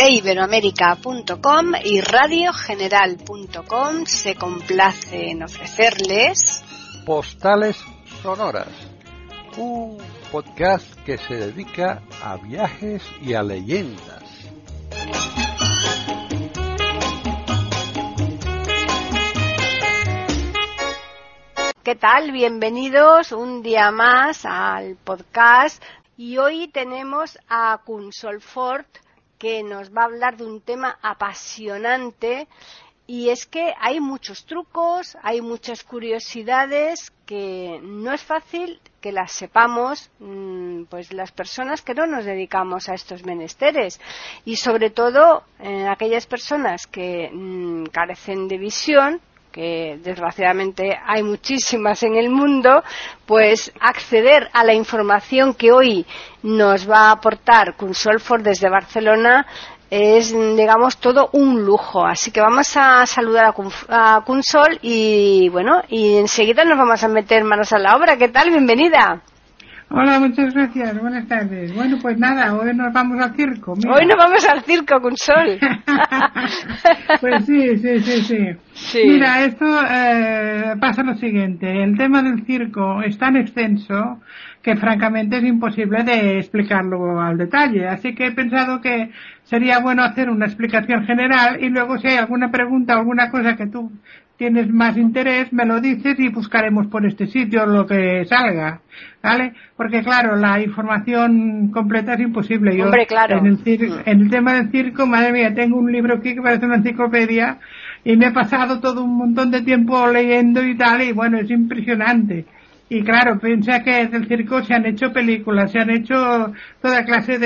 iberoamerica.com y radiogeneral.com se complace en ofrecerles Postales Sonoras, un podcast que se dedica a viajes y a leyendas. ¿Qué tal? Bienvenidos un día más al podcast y hoy tenemos a Consol Fort, que nos va a hablar de un tema apasionante, y es que hay muchos trucos, hay muchas curiosidades que no es fácil que las sepamos pues las personas que no nos dedicamos a estos menesteres, y sobre todo aquellas personas que carecen de visión, que desgraciadamente hay muchísimas en el mundo. Pues acceder a la información que hoy nos va a aportar Consol Fort desde Barcelona es, digamos, todo un lujo. Así que vamos a saludar a Consol y bueno, y enseguida nos vamos a meter manos a la obra. ¿Qué tal? Bienvenida. Hola, muchas gracias. Buenas tardes. Bueno, pues nada, hoy nos vamos al circo. Mira. Hoy nos vamos al circo, Consol. Pues sí. Mira, esto pasa lo siguiente. El tema del circo es tan extenso que francamente es imposible de explicarlo al detalle. Así que he pensado que sería bueno hacer una explicación general y luego si hay alguna pregunta o alguna cosa que tú tienes más interés, me lo dices y buscaremos por este sitio lo que salga, ¿vale? Porque claro, la información completa es imposible. Yo, hombre, claro. En el tema del circo, madre mía, tengo un libro aquí que parece una enciclopedia y me he pasado todo un montón de tiempo leyendo y tal, y bueno, es impresionante. Y claro, piensa que del circo se han hecho películas, se han hecho toda clase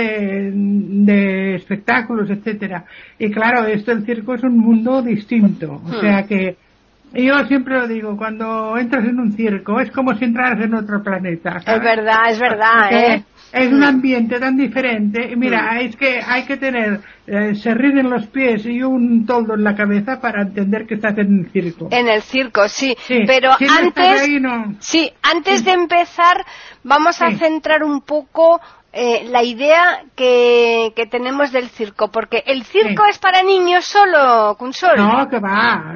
de espectáculos, etcétera. Y claro, esto del circo es un mundo distinto, o sea que yo siempre lo digo, cuando entras en un circo es como si entraras en otro planeta, ¿sabes? Es verdad, Es un ambiente tan diferente. Y mira, es que hay que tener serrín en los pies y un toldo en la cabeza para entender que estás en el circo. En el circo, sí. Pero si antes, ahí, no. Antes de empezar, vamos a centrar un poco la idea que tenemos del circo, porque el circo es para niños solo, Consol. No, que va.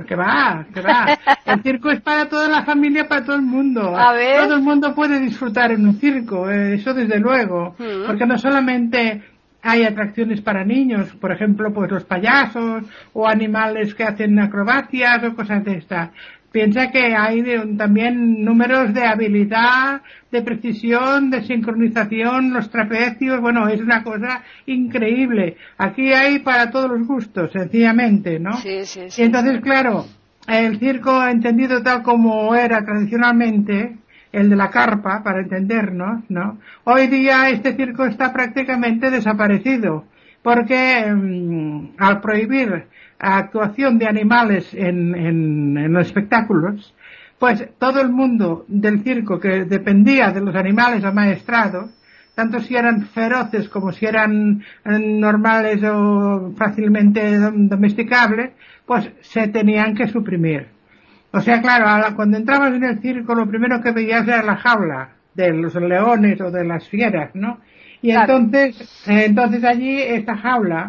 El circo es para toda la familia, para todo el mundo. A ver. Todo el mundo puede disfrutar en un circo, eso desde luego, porque no solamente hay atracciones para niños, por ejemplo, pues los payasos o animales que hacen acrobacias o cosas de estas. Piensa que hay también números de habilidad, de precisión, de sincronización, los trapecios, bueno, es una cosa increíble. Aquí hay para todos los gustos, sencillamente, ¿no? Sí. Y entonces, claro, el circo entendido tal como era tradicionalmente, el de la carpa, para entendernos, ¿no? Hoy día este circo está prácticamente desaparecido, porque al prohibir actuación de animales en los espectáculos, pues todo el mundo del circo que dependía de los animales amaestrados, tanto si eran feroces como si eran normales o fácilmente domesticables, pues se tenían que suprimir. O sea, claro, cuando entrabas en el circo lo primero que veías era la jaula de los leones o de las fieras, ¿no? Y claro. Entonces allí esta jaula,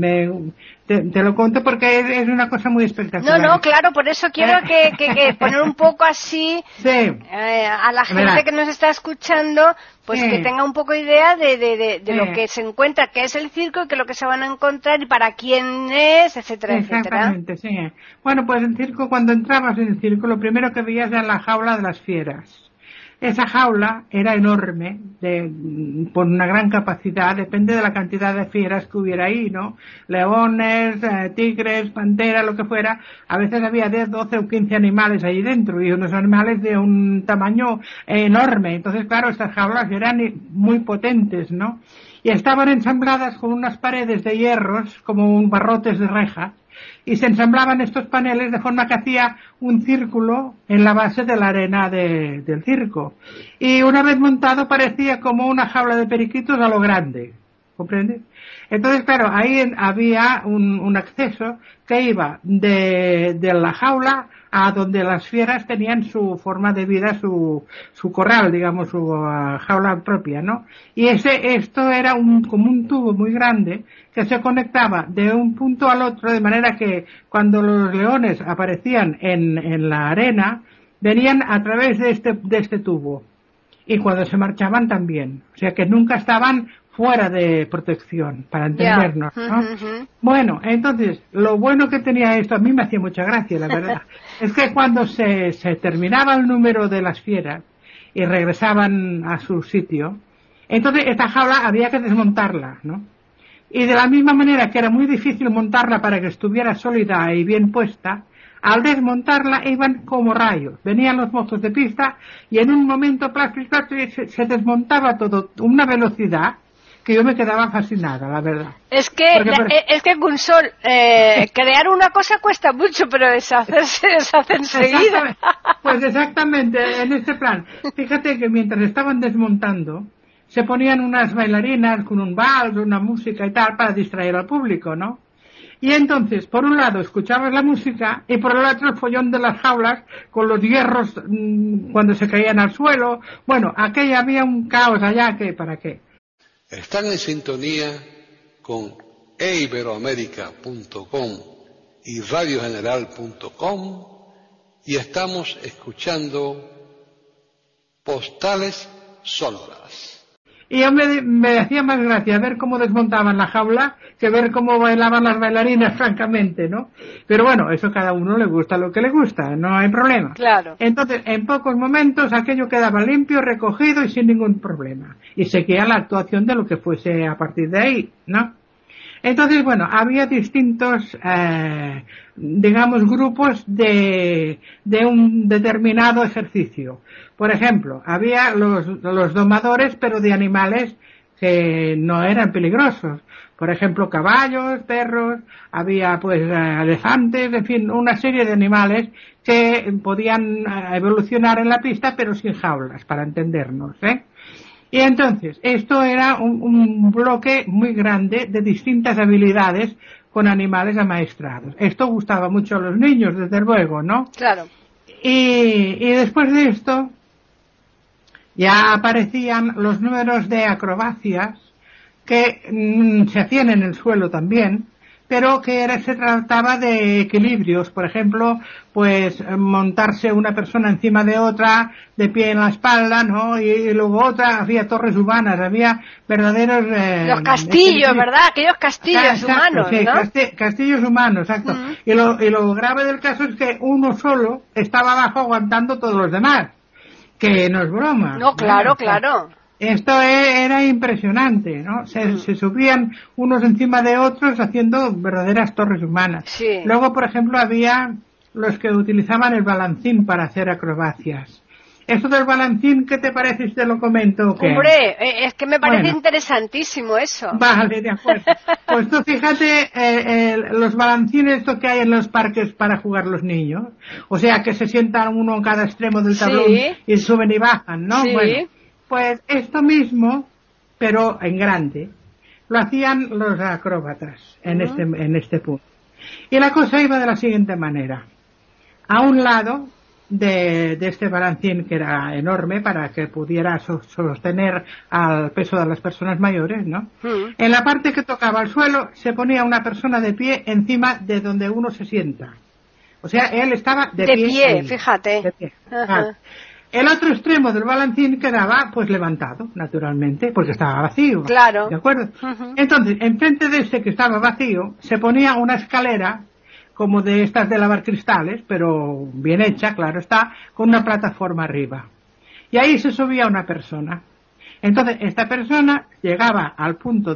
te lo cuento porque es una cosa muy espectacular. No, claro, por eso quiero que poner un poco así a la gente que nos está escuchando, pues que tenga un poco idea de lo que se encuentra, qué es el circo y qué es lo que se van a encontrar y para quién es, etcétera, Exactamente, etcétera. Sí. Bueno, pues el circo, cuando entrabas en el circo, lo primero que veías era la jaula de las fieras. Esa jaula era enorme, por una gran capacidad, depende de la cantidad de fieras que hubiera ahí, ¿no? Leones, tigres, panteras, lo que fuera. A veces había 10, 12 o 15 animales ahí dentro, y unos animales de un tamaño enorme. Entonces, claro, estas jaulas eran muy potentes, ¿no? Y estaban ensambladas con unas paredes de hierros, como barrotes de reja, y se ensamblaban estos paneles de forma que hacía un círculo en la base de la arena del circo. Y una vez montado parecía como una jaula de periquitos a lo grande. ¿comprendes? Entonces, claro, ahí había un acceso que iba de la jaula a donde las fieras tenían su forma de vida, su corral, digamos, su jaula propia, ¿no? Y esto era como un tubo muy grande que se conectaba de un punto al otro, de manera que cuando los leones aparecían en la arena, venían a través de este tubo. Y cuando se marchaban también. O sea que nunca estaban fuera de protección, para entendernos, ¿no? Bueno, entonces, lo bueno que tenía esto, a mí me hacía mucha gracia, la verdad, es que cuando se terminaba el número de las fieras y regresaban a su sitio, entonces esta jaula había que desmontarla, ¿no? Y de la misma manera que era muy difícil montarla para que estuviera sólida y bien puesta, al desmontarla iban como rayos. Venían los mozos de pista y en un momento se desmontaba todo, una velocidad que yo me quedaba fascinada, la verdad. Es que Consol, crear una cosa cuesta mucho, pero deshacerse deshace enseguida. Pues exactamente, en este plan. Fíjate que mientras estaban desmontando, se ponían unas bailarinas con un vals, una música y tal, para distraer al público, ¿no? Y entonces, por un lado, escuchabas la música y por el otro el follón de las jaulas con los hierros cuando se caían al suelo. Bueno, aquello había un caos allá que, ¿para qué? Están en sintonía con eiberoamerica.com y radiogeneral.com y estamos escuchando Postales Sonoras. Y yo me hacía más gracia ver cómo desmontaban la jaula que ver cómo bailaban las bailarinas, francamente, ¿no? Pero bueno, eso cada uno le gusta lo que le gusta, no hay problema. Claro. Entonces, en pocos momentos aquello quedaba limpio, recogido y sin ningún problema. Y seguía la actuación de lo que fuese a partir de ahí, ¿no? Entonces, bueno, había distintos, digamos, grupos de un determinado ejercicio. Por ejemplo, había los domadores, pero de animales que no eran peligrosos. Por ejemplo, caballos, perros, había pues elefantes, en fin, una serie de animales que podían evolucionar en la pista, pero sin jaulas, para entendernos, ¿eh? Y entonces, esto era un bloque muy grande de distintas habilidades con animales amaestrados. Esto gustaba mucho a los niños, desde luego, ¿no? Claro. Y después de esto, ya aparecían los números de acrobacias que se hacían en el suelo también, pero que se trataba de equilibrios, por ejemplo, pues montarse una persona encima de otra, de pie en la espalda, ¿no? Y luego otra, había torres humanas, había verdaderos... los castillos, ¿verdad? Aquellos castillos humanos, sí, ¿no? Castillos humanos, exacto. Y lo grave del caso es que uno solo estaba abajo aguantando todos los demás, que no es broma. No, claro, claro. Esto era impresionante, ¿no? Se subían unos encima de otros haciendo verdaderas torres humanas. Sí. Luego, por ejemplo, había los que utilizaban el balancín para hacer acrobacias. Esto del balancín, ¿qué te parece si te lo comento o qué? Hombre, es que me parece interesantísimo eso. Vale, de acuerdo. Pues tú fíjate los balancines estos que hay en los parques para jugar los niños. O sea, que se sientan uno en cada extremo del tablón y suben y bajan, ¿no? Sí. Bueno, pues esto mismo, pero en grande, lo hacían los acróbatas en este punto. Y la cosa iba de la siguiente manera. A un lado de este balancín, que era enorme para que pudiera sostener al peso de las personas mayores, ¿no? En la parte que tocaba el suelo se ponía una persona de pie encima de donde uno se sienta. O sea, él estaba de pie ahí, fíjate. de pie. El otro extremo del balancín quedaba pues levantado, naturalmente, porque estaba vacío. Claro. ¿De acuerdo? Entonces, enfrente de ese que estaba vacío, se ponía una escalera, como de estas de lavar cristales, pero bien hecha, claro está, con una plataforma arriba. Y ahí se subía una persona. Entonces, esta persona llegaba al punto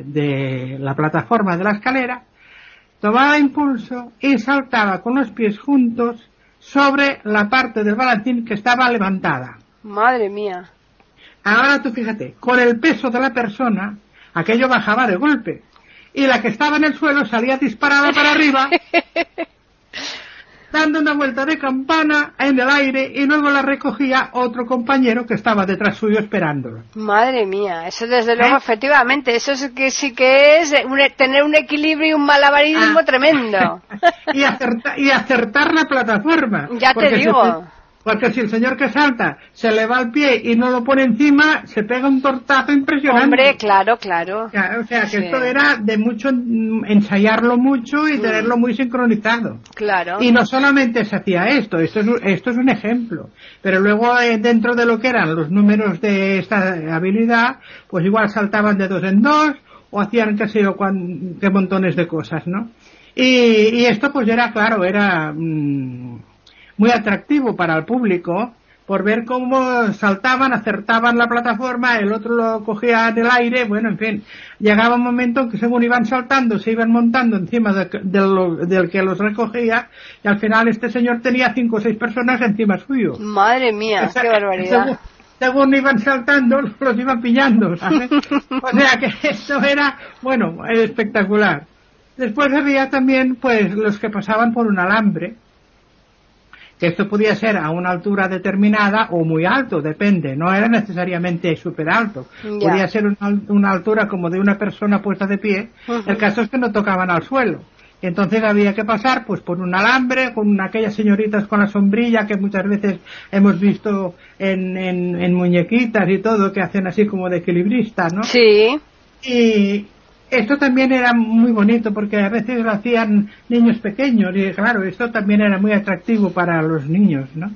de la plataforma de la escalera, tomaba impulso y saltaba con los pies juntos sobre la parte del balancín que estaba levantada. Madre mía. Ahora tú fíjate, con el peso de la persona, aquello bajaba de golpe. Y la que estaba en el suelo salía disparada para arriba. dando una vuelta de campana en el aire y luego la recogía otro compañero que estaba detrás suyo esperándolo. Madre mía, eso desde luego, efectivamente, eso es que sí que es tener un equilibrio y un malabarismo tremendo. y acertar la plataforma. Ya te digo. Porque si el señor que salta se le va el pie y no lo pone encima, se pega un tortazo impresionante. Hombre, claro. O sea, que esto era de mucho ensayarlo mucho y tenerlo muy sincronizado. Claro. Y no solamente se hacía esto es un ejemplo. Pero luego dentro de lo que eran los números de esta habilidad, pues igual saltaban de 2 en 2 o hacían qué sé yo, qué montones de cosas, ¿no? Y esto pues era muy atractivo para el público por ver cómo saltaban, acertaban la plataforma, el otro lo cogía en el aire, bueno, en fin, llegaba un momento en que según iban saltando se iban montando encima del que los recogía y al final este señor tenía 5 o 6 personas encima suyo. Madre mía, qué barbaridad. Según iban saltando, los iban pillando, ¿sabes? O sea que esto era, bueno, espectacular. Después había también, pues, los que pasaban por un alambre, que esto podía ser a una altura determinada o muy alto, depende, no era necesariamente súper alto, podía ser una altura como de una persona puesta de pie, el caso es que no tocaban al suelo, entonces había que pasar pues por un alambre, con aquellas señoritas con la sombrilla que muchas veces hemos visto en muñequitas y todo, que hacen así como de equilibrista, ¿no? Sí. Y esto también era muy bonito porque a veces lo hacían niños pequeños y claro, esto también era muy atractivo para los niños, ¿no?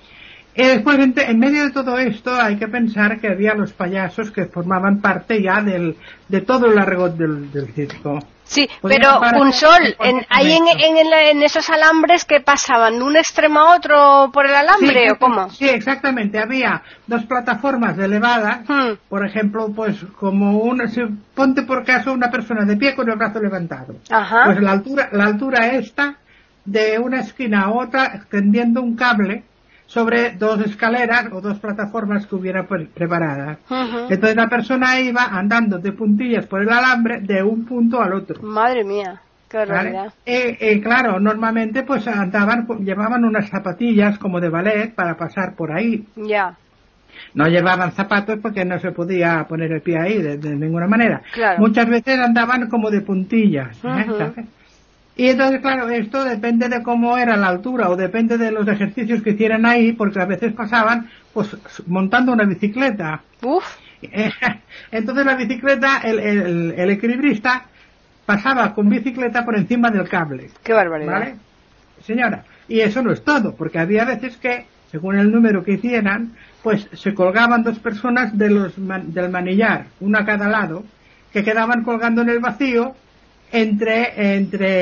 Y después, en medio de todo esto, hay que pensar que había los payasos que formaban parte ya de todo el largo del circo. Sí, pero Consol, ahí en esos alambres que pasaban de un extremo a otro por el alambre, ¿o cómo? Sí, exactamente. Había 2 plataformas elevadas, por ejemplo, pues como ponte por caso una persona de pie con el brazo levantado. Ajá. Pues la altura esta de una esquina a otra extendiendo un cable sobre 2 escaleras o 2 plataformas que hubiera preparadas. Entonces la persona iba andando de puntillas por el alambre de un punto al otro. Madre mía, qué barbaridad. Claro, normalmente pues llevaban unas zapatillas como de ballet para pasar por ahí. Ya. No llevaban zapatos porque no se podía poner el pie ahí de ninguna manera. Claro. Muchas veces andaban como de puntillas, ¿sabes? Y entonces, claro, esto depende de cómo era la altura o depende de los ejercicios que hicieran ahí, porque a veces pasaban pues montando una bicicleta. Uf. Entonces la bicicleta, el equilibrista pasaba con bicicleta por encima del cable. Qué barbaridad. ¿Vale? Señora, y eso no es todo, porque había veces que, según el número que hicieran, pues se colgaban 2 personas del manillar, una a cada lado, que quedaban colgando en el vacío entre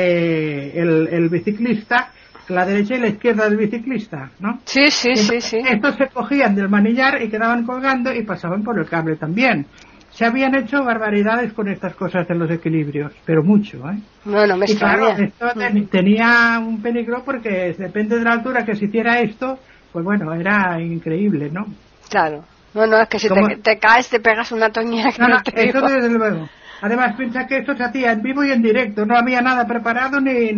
el biciclista, la derecha y la izquierda del biciclista, ¿no? Sí. Estos se cogían del manillar y quedaban colgando y pasaban por el cable también. Se habían hecho barbaridades con estas cosas de los equilibrios, pero mucho, ¿eh? No me extraña. Claro, esto tenía un peligro porque depende de la altura que se hiciera esto, pues bueno, era increíble, ¿no? Claro. No, es que si te caes te pegas una toñera que no te eso desde luego. Además, piensa que esto se hacía en vivo y en directo, no había nada preparado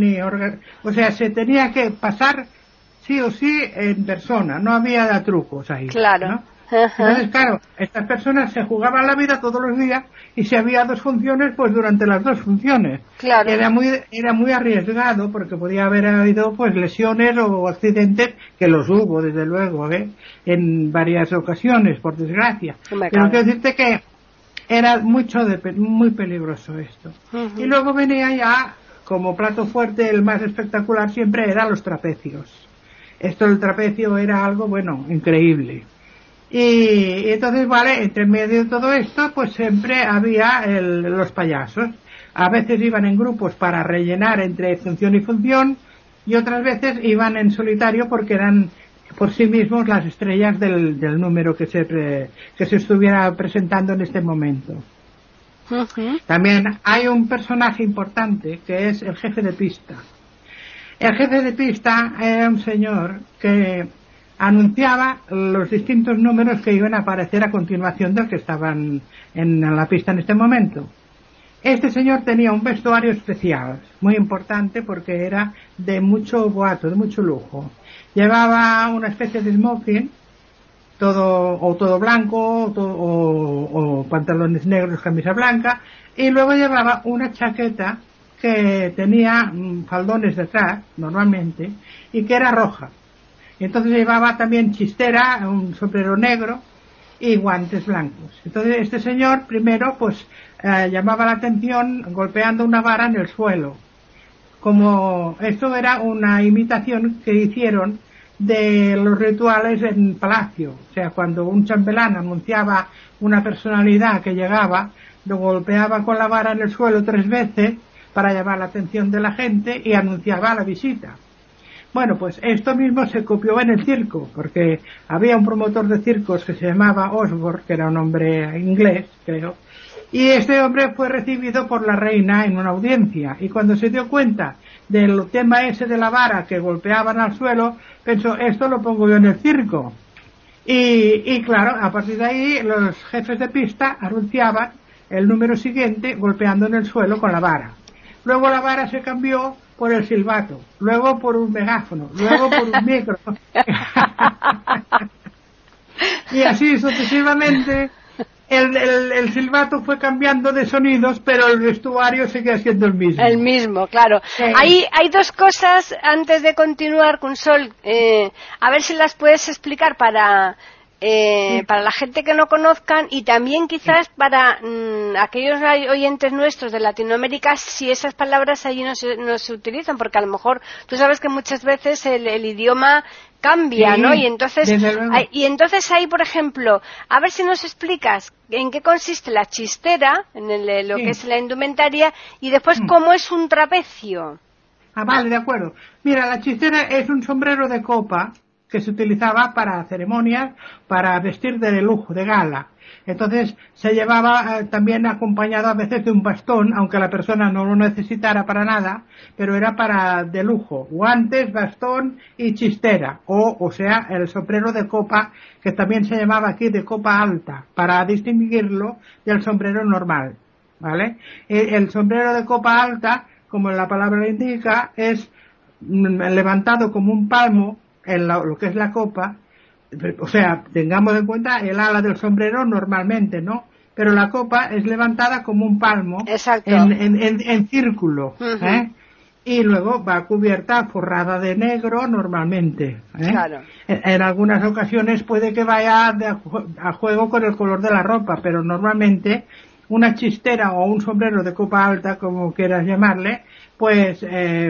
o sea, se tenía que pasar sí o sí en persona, no había trucos ahí. Claro. ¿no? Entonces, claro, estas personas se jugaban la vida todos los días y si había 2 funciones, pues durante las 2 funciones. Claro. Era muy arriesgado porque podía haber habido pues lesiones o accidentes, que los hubo desde luego, en varias ocasiones, por desgracia. Pero quiero decirte que era muy peligroso esto. Y luego venía ya, como plato fuerte, el más espectacular siempre eran los trapecios. El trapecio era algo, bueno, increíble. Y entonces, vale, entre medio de todo esto, pues siempre había los payasos. A veces iban en grupos para rellenar entre función y función, y otras veces iban en solitario porque eran por sí mismos las estrellas del número que se estuviera presentando en este momento. También hay un personaje importante que es el jefe de pista. El jefe de pista era un señor que anunciaba los distintos números que iban a aparecer a continuación del que estaban en la pista en este momento. Este señor tenía un vestuario especial, muy importante porque era de mucho boato, de mucho lujo. Llevaba una especie de smoking, todo blanco, o pantalones negros, camisa blanca, y luego llevaba una chaqueta que tenía faldones detrás, normalmente, y que era roja. Entonces llevaba también chistera, un sombrero negro y guantes blancos. Entonces este señor primero pues llamaba la atención golpeando una vara en el suelo. Como esto era una imitación que hicieron de los rituales en palacio, o sea, cuando un chambelán anunciaba una personalidad que llegaba, lo golpeaba con la vara en el suelo 3 veces para llamar la atención de la gente y anunciaba la visita. Bueno, pues esto mismo se copió en el circo, porque había un promotor de circos que se llamaba Osborne, que era un hombre inglés, creo, y este hombre fue recibido por la reina en una audiencia, y cuando se dio cuenta del tema ese de la vara que golpeaban al suelo, pensó, esto lo pongo yo en el circo. Y claro, a partir de ahí los jefes de pista anunciaban el número siguiente golpeando en el suelo con la vara. Luego la vara se cambió por el silbato, luego por un megáfono, luego por un micro. Y así sucesivamente el silbato fue cambiando de sonidos, pero el vestuario seguía siendo el mismo. El mismo, claro. Hay 2 cosas antes de continuar con Sol, a ver si las puedes explicar para la gente que no conozcan y también quizás para aquellos oyentes nuestros de Latinoamérica, si esas palabras allí no se utilizan, porque a lo mejor tú sabes que muchas veces el idioma cambia, sí, ¿no? Y entonces ahí, por ejemplo, a ver si nos explicas en qué consiste la chistera, en lo que es la indumentaria, y después cómo es un trapecio. Ah, vale, de acuerdo. Mira, la chistera es un sombrero de copa que se utilizaba para ceremonias, para vestir de lujo, de gala. Entonces se llevaba también acompañado a veces de un bastón, aunque la persona no lo necesitara para nada, pero era para de lujo. Guantes, bastón y chistera, o sea, el sombrero de copa, que también se llamaba aquí de copa alta, para distinguirlo del sombrero normal, ¿vale? El sombrero de copa alta, como la palabra lo indica, es levantado como un palmo en lo que es la copa, o sea, tengamos en cuenta el ala del sombrero normalmente, ¿no? Pero la copa es levantada como un palmo. Exacto. En círculo, y luego va cubierta, forrada de negro normalmente, Claro. En algunas ocasiones puede que vaya a juego con el color de la ropa, pero normalmente una chistera o un sombrero de copa alta, como quieras llamarle, pues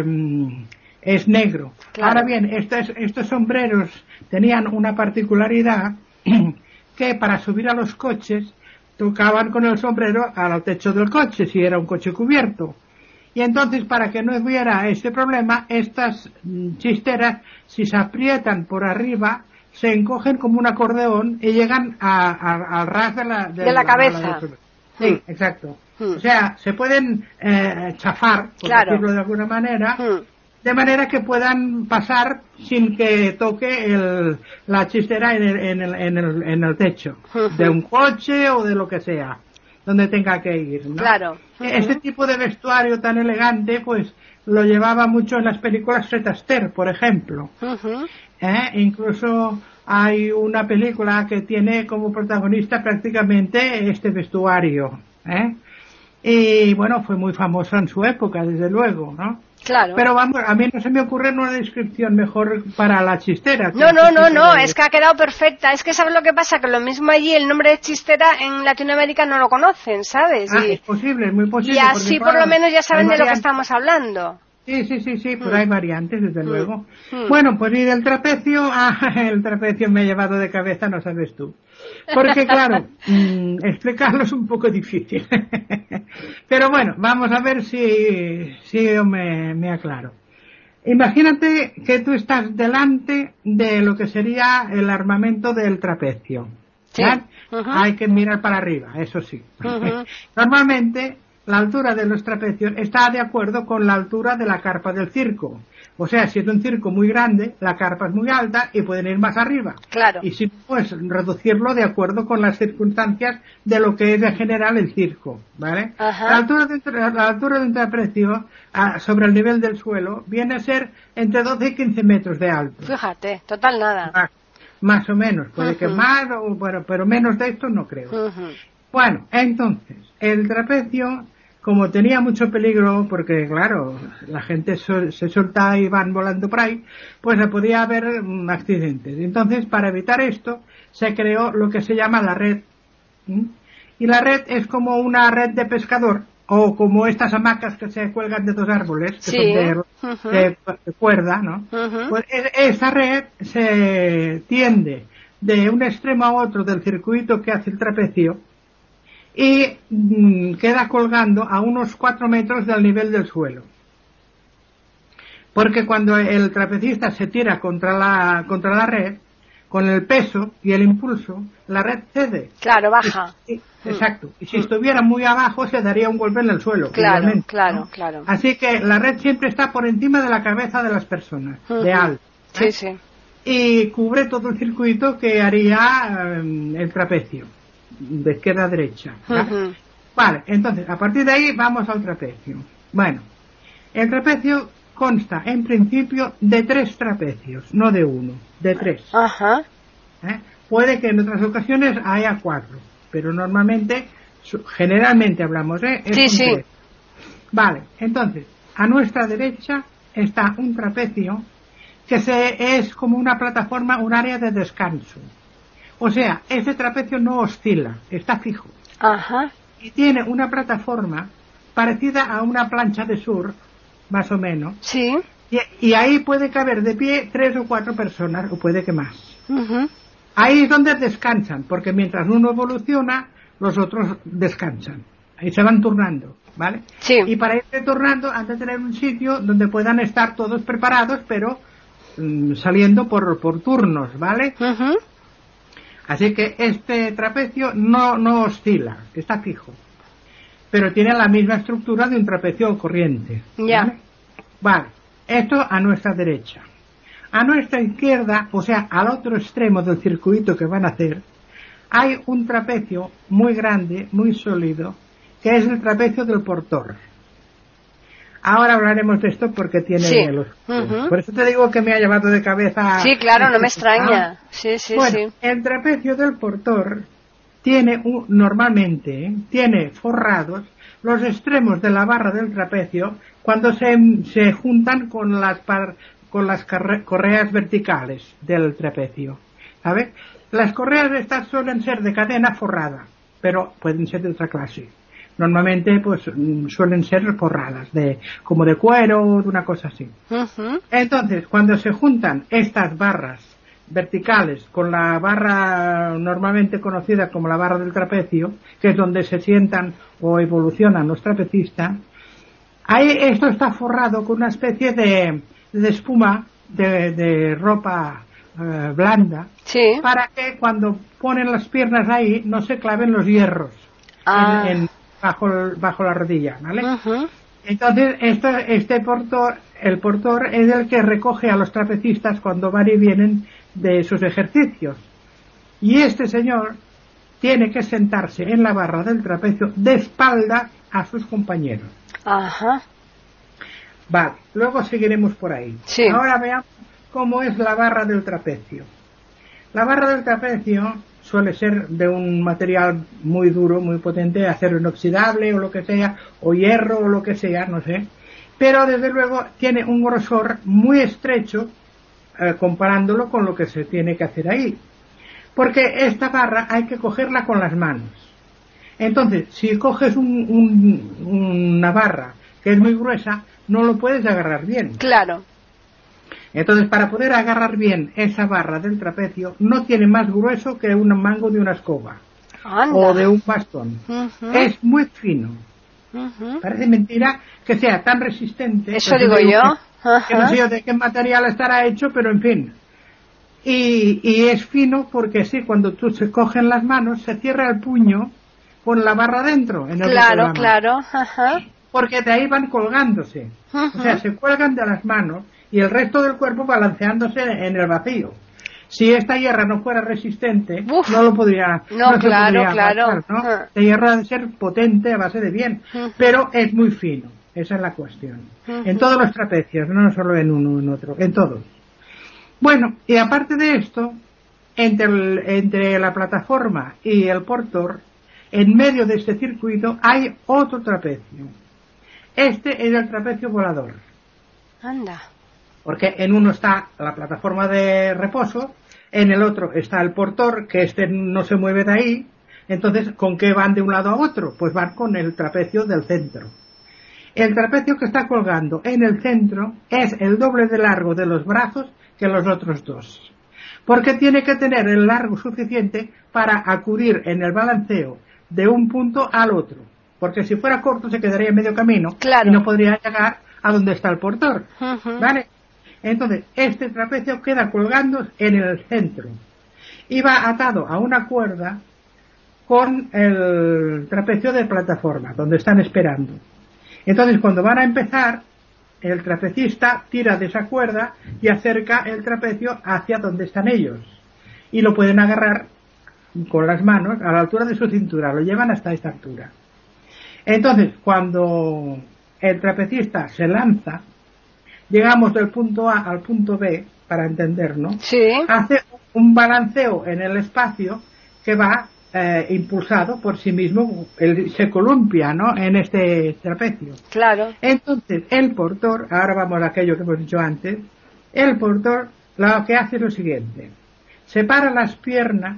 es negro. Claro. Ahora bien, estos sombreros tenían una particularidad que para subir a los coches tocaban con el sombrero al techo del coche, si era un coche cubierto. Y entonces, para que no hubiera ese problema, estas chisteras, si se aprietan por arriba, se encogen como un acordeón y llegan al ras de la cabeza. Sí, exacto. O sea, se pueden chafar, por decirlo de alguna manera, de manera que puedan pasar sin que toque la chistera en el techo de un coche o de lo que sea, donde tenga que ir, ¿no? Claro. Este tipo de vestuario tan elegante, pues lo llevaba mucho en las películas Fred Astaire, por ejemplo. Incluso hay una película que tiene como protagonista prácticamente este vestuario, y bueno, fue muy famoso en su época, desde luego, ¿no? Claro. Pero vamos, a mí no se me ocurre una descripción mejor para la chistera. No, es que ha quedado perfecta. Es que ¿sabes lo que pasa? Que lo mismo allí el nombre de chistera en Latinoamérica no lo conocen, ¿sabes? Es posible, es muy posible. Y así por lo menos ya saben de lo que estamos hablando. Sí, pero hay variantes, desde luego. Bueno, pues y del trapecio, el trapecio me ha llevado de cabeza, no sabes tú. Porque claro, explicarlo es un poco difícil. Pero bueno, vamos a ver si yo me aclaro. Imagínate que tú estás delante de lo que sería el armamento del trapecio. Sí. Hay que mirar para arriba, eso sí. Normalmente la altura de los trapecios está de acuerdo con la altura de la carpa del circo. O sea, si es un circo muy grande, la carpa es muy alta y pueden ir más arriba. Claro. Y si pues reducirlo de acuerdo con las circunstancias de lo que es en general el circo, ¿vale? Ajá. La altura de un trapecio sobre el nivel del suelo viene a ser entre 12 y 15 metros de alto. Fíjate, total nada. Más o menos, puede que más, pero menos de esto no creo. Bueno, entonces, el trapecio, como tenía mucho peligro, porque claro, la gente se soltaba y van volando por ahí, pues podía haber accidentes. Entonces, para evitar esto, se creó lo que se llama la red. Y la red es como una red de pescador, o como estas hamacas que se cuelgan de dos árboles, que son de cuerda, ¿no? Pues esa red se tiende de un extremo a otro del circuito que hace el trapecio, y queda colgando a unos 4 metros del nivel del suelo. Porque cuando el trapecista se tira contra la red, con el peso y el impulso, la red cede. Claro, baja. Exacto. Y si estuviera muy abajo, se daría un golpe en el suelo. Claro, ¿no? claro. Así que la red siempre está por encima de la cabeza de las personas, de alto. Sí. Y cubre todo el circuito que haría el trapecio, de izquierda a derecha. Vale, entonces, a partir de ahí vamos al trapecio. Bueno, el trapecio consta, en principio, de 3 trapecios, no de 1, de 3. Puede que en otras ocasiones haya 4, pero normalmente, generalmente hablamos, Sí. 3. Vale, entonces, a nuestra derecha está un trapecio que es como una plataforma, un área de descanso. O sea, ese trapecio no oscila, está fijo. Y tiene una plataforma parecida a una plancha de surf, más o menos. Sí. Y ahí puede caber de pie 3 o 4 personas, o puede que más. Ahí es donde descansan, porque mientras uno evoluciona, los otros descansan. Ahí se van turnando, ¿vale? Sí. Y para irse turnando han de tener un sitio donde puedan estar todos preparados, pero saliendo por turnos, ¿vale? Así que este trapecio no oscila, está fijo. Pero tiene la misma estructura de un trapecio corriente. Ya. Vale, esto a nuestra derecha. A nuestra izquierda, o sea, al otro extremo del circuito que van a hacer, hay un trapecio muy grande, muy sólido, que es el trapecio del portor. Ahora hablaremos de esto porque tiene los... Por eso te digo que me ha llevado de cabeza... Sí, claro, no me extraña. Sí. El trapecio del portor tiene normalmente tiene forrados los extremos de la barra del trapecio cuando se juntan con las correas verticales del trapecio, ¿sabes? Las correas estas suelen ser de cadena forrada, pero pueden ser de otra clase. Normalmente pues suelen ser forradas, como de cuero o de una cosa así. Entonces, cuando se juntan estas barras verticales con la barra normalmente conocida como la barra del trapecio, que es donde se sientan o evolucionan los trapecistas, ahí esto está forrado con una especie de espuma de ropa blanda, para que cuando ponen las piernas ahí no se claven los hierros bajo la rodilla, ¿vale? Entonces el portor es el que recoge a los trapecistas cuando van y vienen de sus ejercicios, y este señor tiene que sentarse en la barra del trapecio de espalda a sus compañeros. Vale, luego seguiremos por ahí. Ahora veamos cómo es la barra del trapecio. La barra del trapecio suele ser de un material muy duro, muy potente, acero inoxidable o lo que sea, o hierro o lo que sea, no sé, pero desde luego tiene un grosor muy estrecho comparándolo con lo que se tiene que hacer ahí, porque esta barra hay que cogerla con las manos. Entonces, si coges una barra que es muy gruesa, no lo puedes agarrar bien. Claro. Entonces, para poder agarrar bien esa barra del trapecio, no tiene más grueso que un mango de una escoba. Anda. O de un bastón. Es muy fino. Parece mentira que sea tan resistente. Eso digo yo. Que no sé yo de qué material estará hecho, pero en fin. Y es fino porque sí, cuando tú se cogen las manos, se cierra el puño con la barra dentro. En el Claro. Ajá. Porque de ahí van colgándose. O sea, se cuelgan de las manos y el resto del cuerpo balanceándose en el vacío. Si esta hierra no fuera resistente, no lo podría. No, claro. Aguantar, ¿no? La hierra ha de ser potente a base de bien, pero es muy fino. Esa es la cuestión. En todos los trapecios, no solo en uno, en otro, en todos. Bueno, y aparte de esto, entre la plataforma y el portor, en medio de este circuito hay otro trapecio. Este es el trapecio volador. Anda. Porque en uno está la plataforma de reposo, en el otro está el portor, que este no se mueve de ahí. Entonces, ¿con qué van de un lado a otro? Pues van con el trapecio del centro. El trapecio que está colgando en el centro es el doble de largo de los brazos que los otros dos. Porque tiene que tener el largo suficiente para acudir en el balanceo de un punto al otro. Porque si fuera corto se quedaría en medio camino y no podría llegar a donde está el portor. ¿Vale? Entonces, este trapecio queda colgando en el centro y va atado a una cuerda con el trapecio de plataforma, donde están esperando. Entonces, cuando van a empezar, el trapecista tira de esa cuerda y acerca el trapecio hacia donde están ellos. Y lo pueden agarrar con las manos a la altura de su cintura, lo llevan hasta esta altura. Entonces, cuando el trapecista se lanza, llegamos del punto A al punto B, para entendernos, hace un balanceo en el espacio que va impulsado por sí mismo, se columpia, ¿no?, en este trapecio. Claro. Entonces, el portor, ahora vamos a aquello que hemos dicho antes, el portor lo que hace es lo siguiente: separa las piernas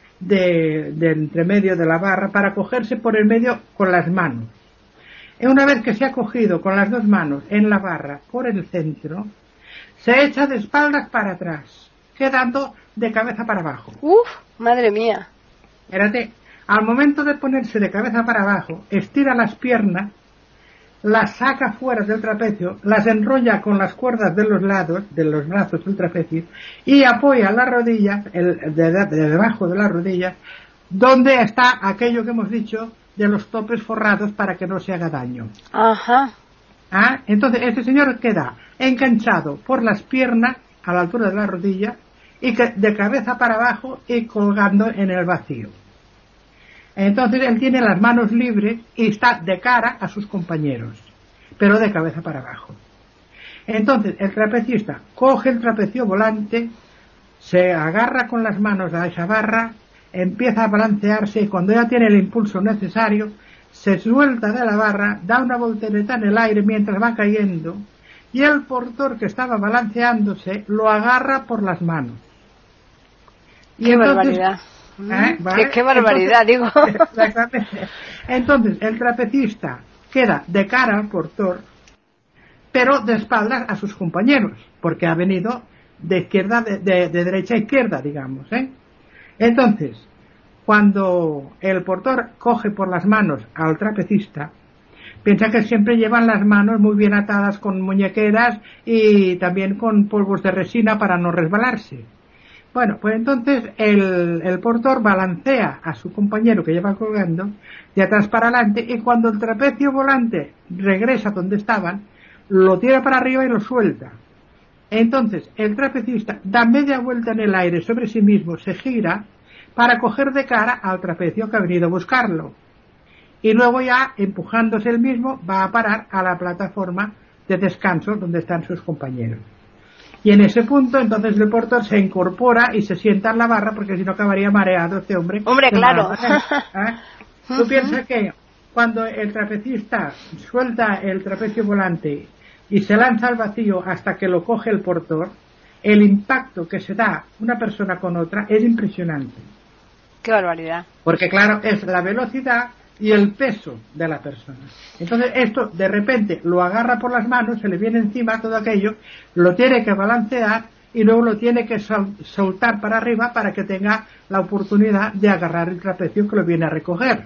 del entremedio de la barra para cogerse por el medio con las manos. Y una vez que se ha cogido con las dos manos en la barra por el centro, se echa de espaldas para atrás, quedando de cabeza para abajo. Madre mía. Espérate, al momento de ponerse de cabeza para abajo, estira las piernas, las saca fuera del trapecio, las enrolla con las cuerdas de los lados, de los brazos del trapecio, y apoya las rodillas, de debajo de las rodillas, donde está aquello que hemos dicho de los topes forrados para que no se haga daño. Entonces este señor queda enganchado por las piernas a la altura de la rodilla y de cabeza para abajo y colgando en el vacío. Entonces él tiene las manos libres y está de cara a sus compañeros, pero de cabeza para abajo. Entonces el trapecista coge el trapecio volante, se agarra con las manos a esa barra, empieza a balancearse y cuando ya tiene el impulso necesario, se suelta de la barra, da una voltereta en el aire mientras va cayendo y el portor que estaba balanceándose lo agarra por las manos. ¡Qué barbaridad! ¿Vale? ¡Qué barbaridad, digo! Exactamente. Entonces el trapecista queda de cara al portor, pero de espaldas a sus compañeros, porque ha venido de izquierda, de derecha a izquierda, digamos, Entonces, cuando el portor coge por las manos al trapecista, piensa que siempre llevan las manos muy bien atadas con muñequeras y también con polvos de resina para no resbalarse. Bueno, pues entonces el portor balancea a su compañero que lleva colgando de atrás para adelante y cuando el trapecio volante regresa donde estaban, lo tira para arriba y lo suelta. Entonces el trapecista da media vuelta en el aire sobre sí mismo, se gira para coger de cara al trapecio que ha venido a buscarlo. Y luego ya, empujándose él mismo, va a parar a la plataforma de descanso donde están sus compañeros. Y en ese punto, entonces el portor se incorpora y se sienta en la barra porque si no acabaría mareado este hombre. ¡Hombre, claro! Tú piensas que cuando el trapecista suelta el trapecio volante y se lanza al vacío hasta que lo coge el portor, el impacto que se da una persona con otra es impresionante. ¡Qué barbaridad! Porque claro, es la velocidad y el peso de la persona. Entonces esto de repente lo agarra por las manos, se le viene encima todo aquello, lo tiene que balancear y luego lo tiene que soltar para arriba para que tenga la oportunidad de agarrar el trapecio que lo viene a recoger.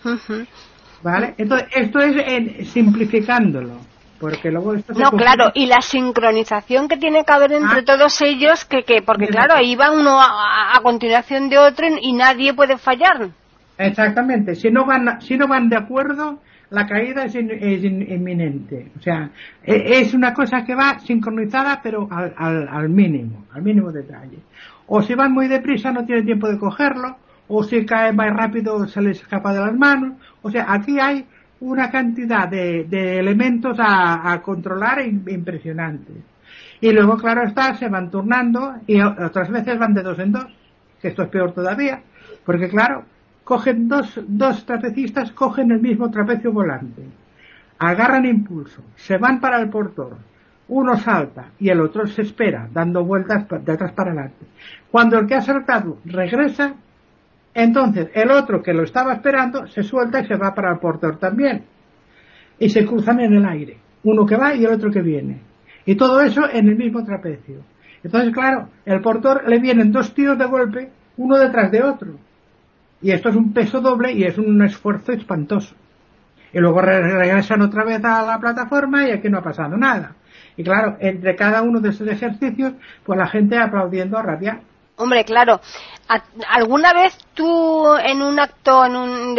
¿Vale? Entonces esto es simplificándolo. Porque luego esto claro, y la sincronización que tiene que haber entre todos ellos, porque claro, ahí va uno a continuación de otro y nadie puede fallar. Exactamente. Si no van de acuerdo, la caída es inminente. O sea, es una cosa que va sincronizada, pero al mínimo detalle. O si van muy deprisa, no tiene tiempo de cogerlo, o si cae más rápido, se les escapa de las manos. O sea, aquí hay una cantidad de elementos a controlar impresionantes. Y luego, claro está, se van turnando y otras veces van de 2 en 2, que esto es peor todavía, porque claro, cogen dos trapecistas, cogen el mismo trapecio volante, agarran impulso, se van para el portor, uno salta y el otro se espera, dando vueltas de atrás para adelante. Cuando el que ha saltado regresa, entonces el otro que lo estaba esperando se suelta y se va para el portor también. Y se cruzan en el aire, uno que va y el otro que viene. Y todo eso en el mismo trapecio. Entonces, claro, el portor le vienen 2 tíos de golpe, uno detrás de otro. Y esto es un peso doble y es un esfuerzo espantoso. Y luego regresan otra vez a la plataforma y aquí no ha pasado nada. Y claro, entre cada uno de esos ejercicios, pues la gente aplaudiendo a rabiar. Hombre, claro. ¿Alguna vez tú en un acto en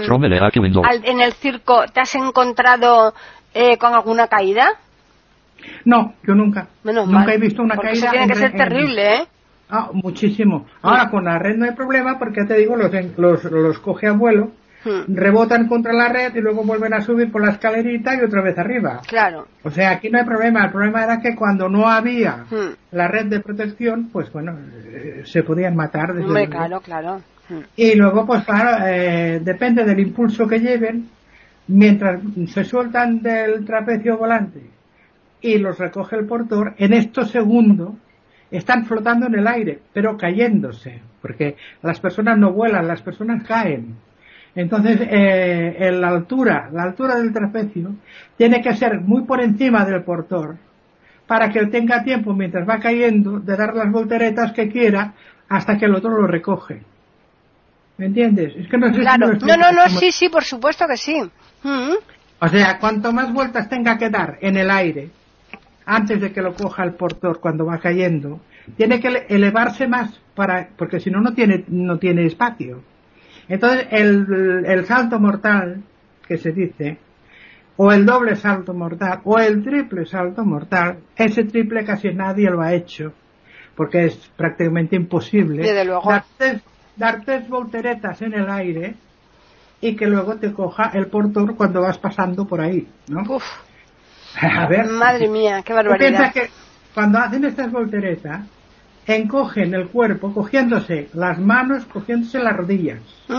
el circo te has encontrado con alguna caída? No, yo nunca. Nunca he visto una porque caída. Eso tiene que ser terrible, ¿eh? Muchísimo. Ahora con la red no hay problema porque ya te digo, los coge a vuelo, rebotan contra la red y luego vuelven a subir por la escalerita y otra vez arriba. Claro. O sea, aquí no hay problema. El problema era que cuando no había la red de protección, pues bueno, se podían matar. Hombre, claro. Y luego, pues claro, depende del impulso que lleven, mientras se sueltan del trapecio volante y los recoge el portor, en estos segundos están flotando en el aire, pero cayéndose, porque las personas no vuelan, las personas caen. Entonces, la altura del trapecio tiene que ser muy por encima del portor, para que tenga tiempo, mientras va cayendo, de dar las volteretas que quiera, hasta que el otro lo recoge. ¿Me entiendes? Es que no sé claro. si No, sí, por supuesto que sí. O sea, cuanto más vueltas tenga que dar en el aire, antes de que lo coja el portor cuando va cayendo, tiene que elevarse más porque si no no tiene espacio. Entonces el salto mortal que se dice, o el doble salto mortal o el triple salto mortal, ese triple casi nadie lo ha hecho porque es prácticamente imposible. Desde luego. Dar 3 volteretas en el aire y que luego te coja el portor cuando vas pasando por ahí, ¿no? Uf. A ver, madre mía, qué barbaridad. Piensa que cuando hacen estas volteretas, encogen el cuerpo, cogiéndose las manos, cogiéndose las rodillas,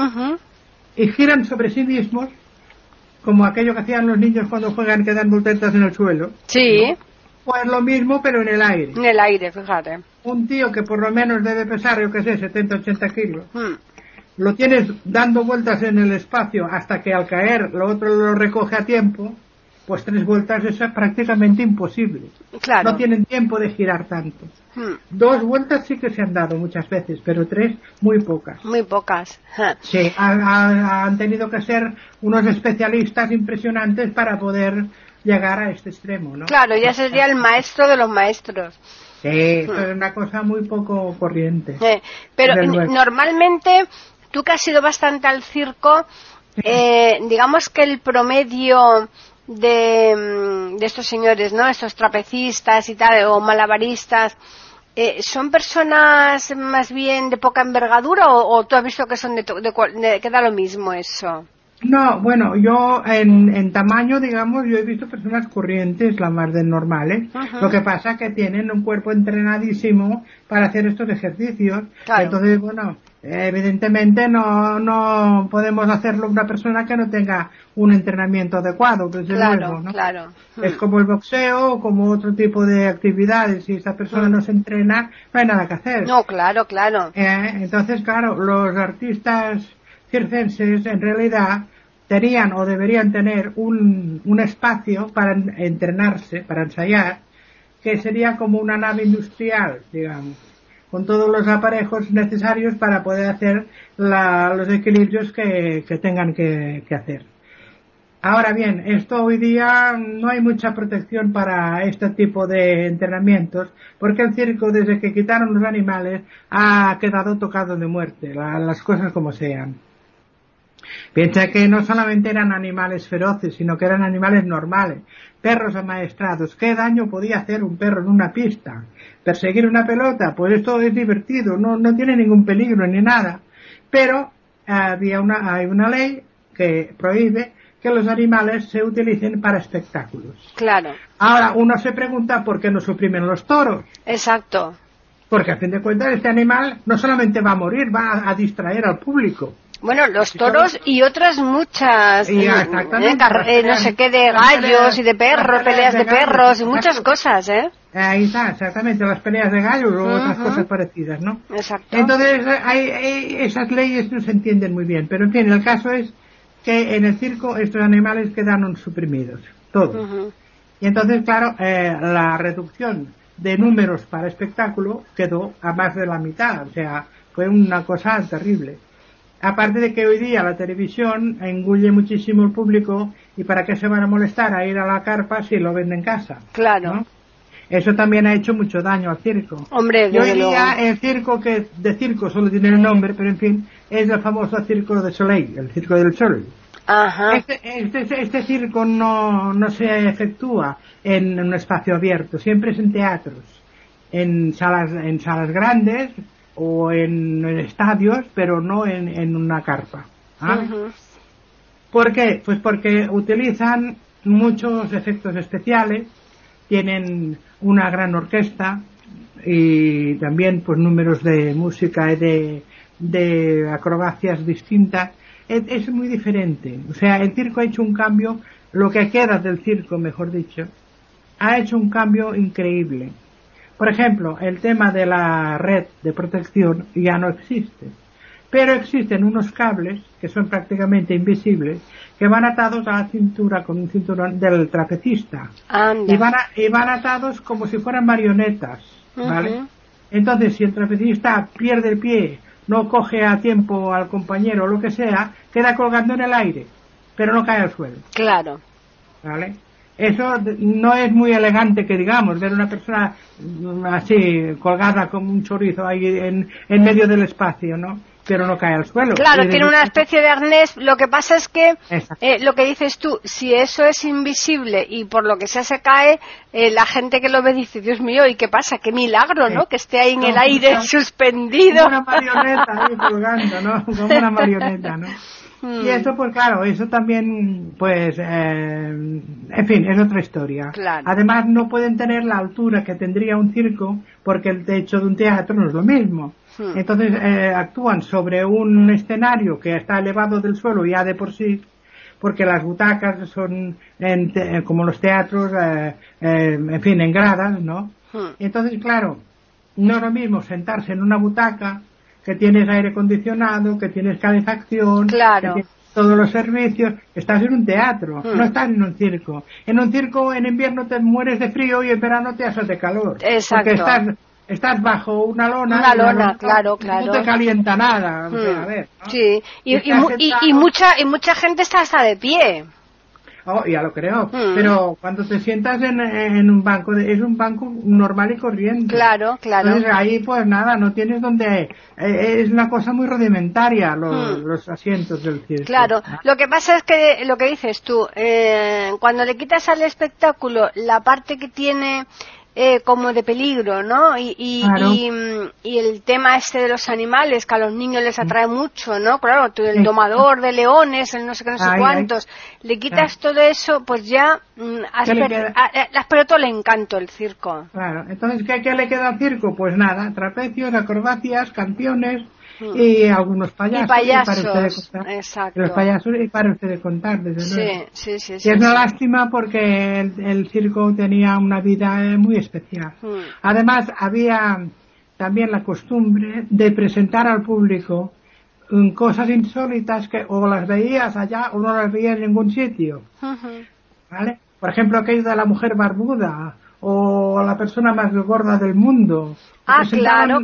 y giran sobre sí mismos, como aquello que hacían los niños cuando juegan, que dan volteretas en el suelo. Sí. ¿No? Pues lo mismo, pero en el aire. En el aire, fíjate. Un tío que por lo menos debe pesar, yo que sé, 70-80 kilos, lo tienes dando vueltas en el espacio hasta que al caer lo otro lo recoge a tiempo. Pues 3 vueltas eso es prácticamente imposible. Claro. No tienen tiempo de girar tanto. 2 vueltas sí que se han dado muchas veces, pero 3 muy pocas. Muy pocas. Sí, han tenido que ser unos especialistas impresionantes para poder llegar a este extremo, ¿no? Claro, ya sería el maestro de los maestros. Sí, esto es una cosa muy poco corriente. Pero normalmente, tú que has ido bastante al circo, digamos que el promedio de estos señores, ¿no? Estos trapecistas y tal, o malabaristas, ¿son personas más bien de poca envergadura o tú has visto que son que da lo mismo eso? No, bueno, yo en tamaño, digamos, yo he visto personas corrientes, la más de normales. Lo que pasa es que tienen un cuerpo entrenadísimo para hacer estos ejercicios. Claro. Entonces, bueno, evidentemente no podemos hacerlo una persona que no tenga un entrenamiento adecuado, desde luego, ¿no? Claro. Es como el boxeo o como otro tipo de actividades. Si esa persona no se entrena, no hay nada que hacer. No, claro. Entonces, claro, los artistas circenses en realidad tenían o deberían tener un espacio para entrenarse, para ensayar, que sería como una nave industrial, digamos, con todos los aparejos necesarios para poder hacer los equilibrios que tengan que hacer. Ahora bien, esto hoy día no hay mucha protección para este tipo de entrenamientos, porque el circo, desde que quitaron los animales, ha quedado tocado de muerte, las cosas como sean. Piensa que no solamente eran animales feroces, sino que eran animales normales, perros amaestrados. ¿Qué daño podía hacer un perro en una pista? Perseguir una pelota, pues esto es divertido, no tiene ningún peligro ni nada. Pero hay una ley que prohíbe que los animales se utilicen para espectáculos. Claro. Ahora, uno se pregunta por qué no suprimen los toros. Exacto. Porque a fin de cuentas este animal no solamente va a morir, va a distraer al público. Bueno, los toros y otras muchas, no sé qué, de gallos y de perros, peleas de perros y muchas cosas, ¿eh? Ahí está, exactamente, las peleas de gallos o otras cosas parecidas, ¿no? Exacto. Entonces, esas leyes no se entienden muy bien, pero en fin, el caso es que en el circo estos animales quedaron suprimidos, todos. Y entonces, claro, la reducción de números para espectáculo quedó a más de la mitad, o sea, fue una cosa terrible. Aparte de que hoy día la televisión engulle muchísimo el público, y para qué se van a molestar a ir a la carpa si lo ven en casa. Claro. ¿No? Eso también ha hecho mucho daño al circo. Hombre, y hoy día el circo, que de circo solo tiene el nombre, pero en fin, es el famoso Circo de Soleil, el Circo del Sol. Ajá. Este circo no se efectúa en un espacio abierto, siempre es en teatros, en salas grandes o en estadios, pero no en una carpa. ¿Por qué? Pues porque utilizan muchos efectos especiales, tienen una gran orquesta y también pues números de música y de acrobacias distintas. Es muy diferente. O sea, el circo ha hecho un cambio, lo que queda del circo, mejor dicho, ha hecho un cambio increíble. Por ejemplo, el tema de la red de protección ya no existe. Pero existen unos cables que son prácticamente invisibles, que van atados a la cintura con un cinturón del trapecista. Y van atados como si fueran marionetas, ¿vale? Entonces, si el trapecista pierde el pie, no coge a tiempo al compañero o lo que sea, queda colgando en el aire, pero no cae al suelo. Claro. ¿Vale? Eso no es muy elegante, que digamos, ver una persona así colgada como un chorizo ahí en medio del espacio, ¿no? Pero no cae al suelo. Claro, tiene una especie de arnés. Lo que pasa es que, lo que dices tú, si eso es invisible y por lo que sea se cae, la gente que lo ve dice, Dios mío, ¿y qué pasa? ¡Qué milagro!, ¿no? Que esté ahí en el aire suspendido. Como una marioneta ahí colgando, ¿no? Como una marioneta, ¿no? Y eso, pues claro, eso también, pues, en fin, es otra historia. Claro. Además, no pueden tener la altura que tendría un circo, porque el techo de un teatro no es lo mismo. Entonces, actúan sobre un escenario que está elevado del suelo ya de por sí, porque las butacas son, como los teatros, en fin, en gradas, ¿no? Entonces, claro, no es lo mismo sentarse en una butaca, que tienes aire acondicionado, que tienes calefacción, claro, que tienes todos los servicios. Estás en un teatro, no estás en un circo. En un circo en invierno te mueres de frío y en verano te asas de calor. Exacto. Porque estás bajo una lona. Una lona, claro. No te calienta nada. O sea, a ver, ¿no? Sí, y mucha gente está hasta de pie. Oh, ya lo creo. Pero cuando te sientas en un banco, es un banco normal y corriente. Claro. Entonces ahí pues nada, no tienes donde... es una cosa muy rudimentaria los asientos del circo. Claro, lo que pasa es que lo que dices tú, cuando le quitas al espectáculo la parte que tiene... como de peligro, ¿no? Claro. Y el tema este de los animales, que a los niños les atrae mucho, ¿no? Claro, tú, el domador de leones, el no sé qué, no sé cuántos, le quitas todo eso, pues ya has perdido todo el encanto el circo. Claro, entonces, ¿qué le queda al circo? Pues nada, trapecios, acrobacias, canciones y algunos payasos. Y payasos, exacto. Los payasos, y para usted de contar, desde luego. Sí. Y es una lástima porque el circo tenía una vida muy especial. Además, había también la costumbre de presentar al público cosas insólitas que o las veías allá o no las veías en ningún sitio. ¿Vale? Por ejemplo, aquello de la mujer barbuda o la persona más gorda del mundo. Claro.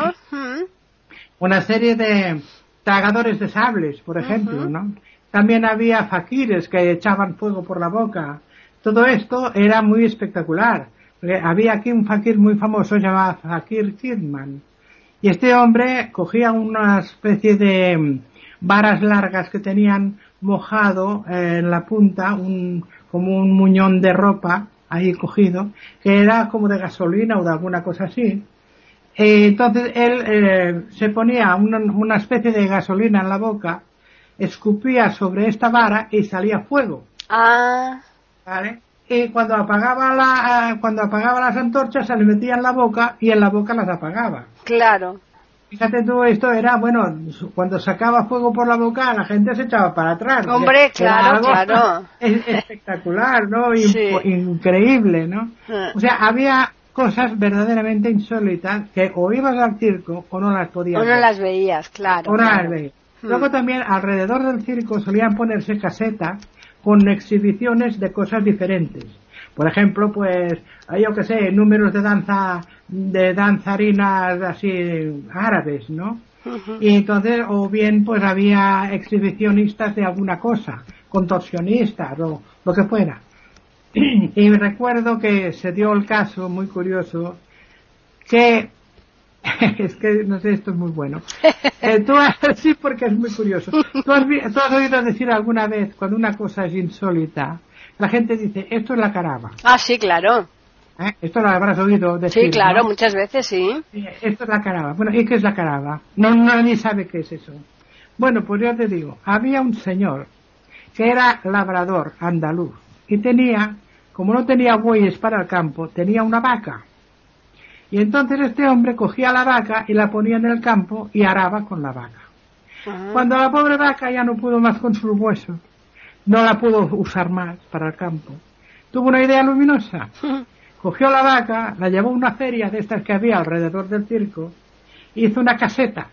Una serie de tragadores de sables, por ejemplo, ¿no? También había faquires que echaban fuego por la boca. Todo esto era muy espectacular. Había aquí un fakir muy famoso llamado Fakir Kidman. Y este hombre cogía una especie de varas largas que tenían mojado en la punta, como un muñón de ropa ahí cogido, que era como de gasolina o de alguna cosa así. Entonces él se ponía una especie de gasolina en la boca, escupía sobre esta vara y salía fuego. ¿Vale? Y cuando apagaba las antorchas se le metía en la boca y en la boca las apagaba. Claro. Fíjate tú, esto era, bueno, cuando sacaba fuego por la boca la gente se echaba para atrás. Hombre, claro. Espectacular, ¿no? Sí. Increíble, ¿no? O sea, había cosas verdaderamente insólitas que o ibas al circo o no las podías ver. O no las veías, claro. O no las veías. Luego también alrededor del circo solían ponerse casetas con exhibiciones de cosas diferentes. Por ejemplo, pues, yo que sé, números de danzarinas así árabes, ¿no? Y entonces, o bien pues había exhibicionistas de alguna cosa, contorsionistas o lo que fuera. Y recuerdo que se dio el caso, muy curioso, que es que, no sé, esto es muy bueno. Sí, porque es muy curioso. ¿Tú has oído decir alguna vez, cuando una cosa es insólita, la gente dice, esto es la caraba? Ah, sí, claro. Esto lo habrás oído decir, sí, claro, ¿no? Muchas veces, sí. Esto es la caraba. Bueno, ¿y qué es la caraba? No, nadie sabe qué es eso. Bueno, pues yo te digo, había un señor que era labrador andaluz y tenía, como no tenía bueyes para el campo, tenía una vaca. Y entonces este hombre cogía la vaca y la ponía en el campo y araba con la vaca. Cuando la pobre vaca ya no pudo más con sus huesos, no la pudo usar más para el campo, tuvo una idea luminosa. Cogió la vaca, la llevó a una feria de estas que había alrededor del circo, hizo una caseta.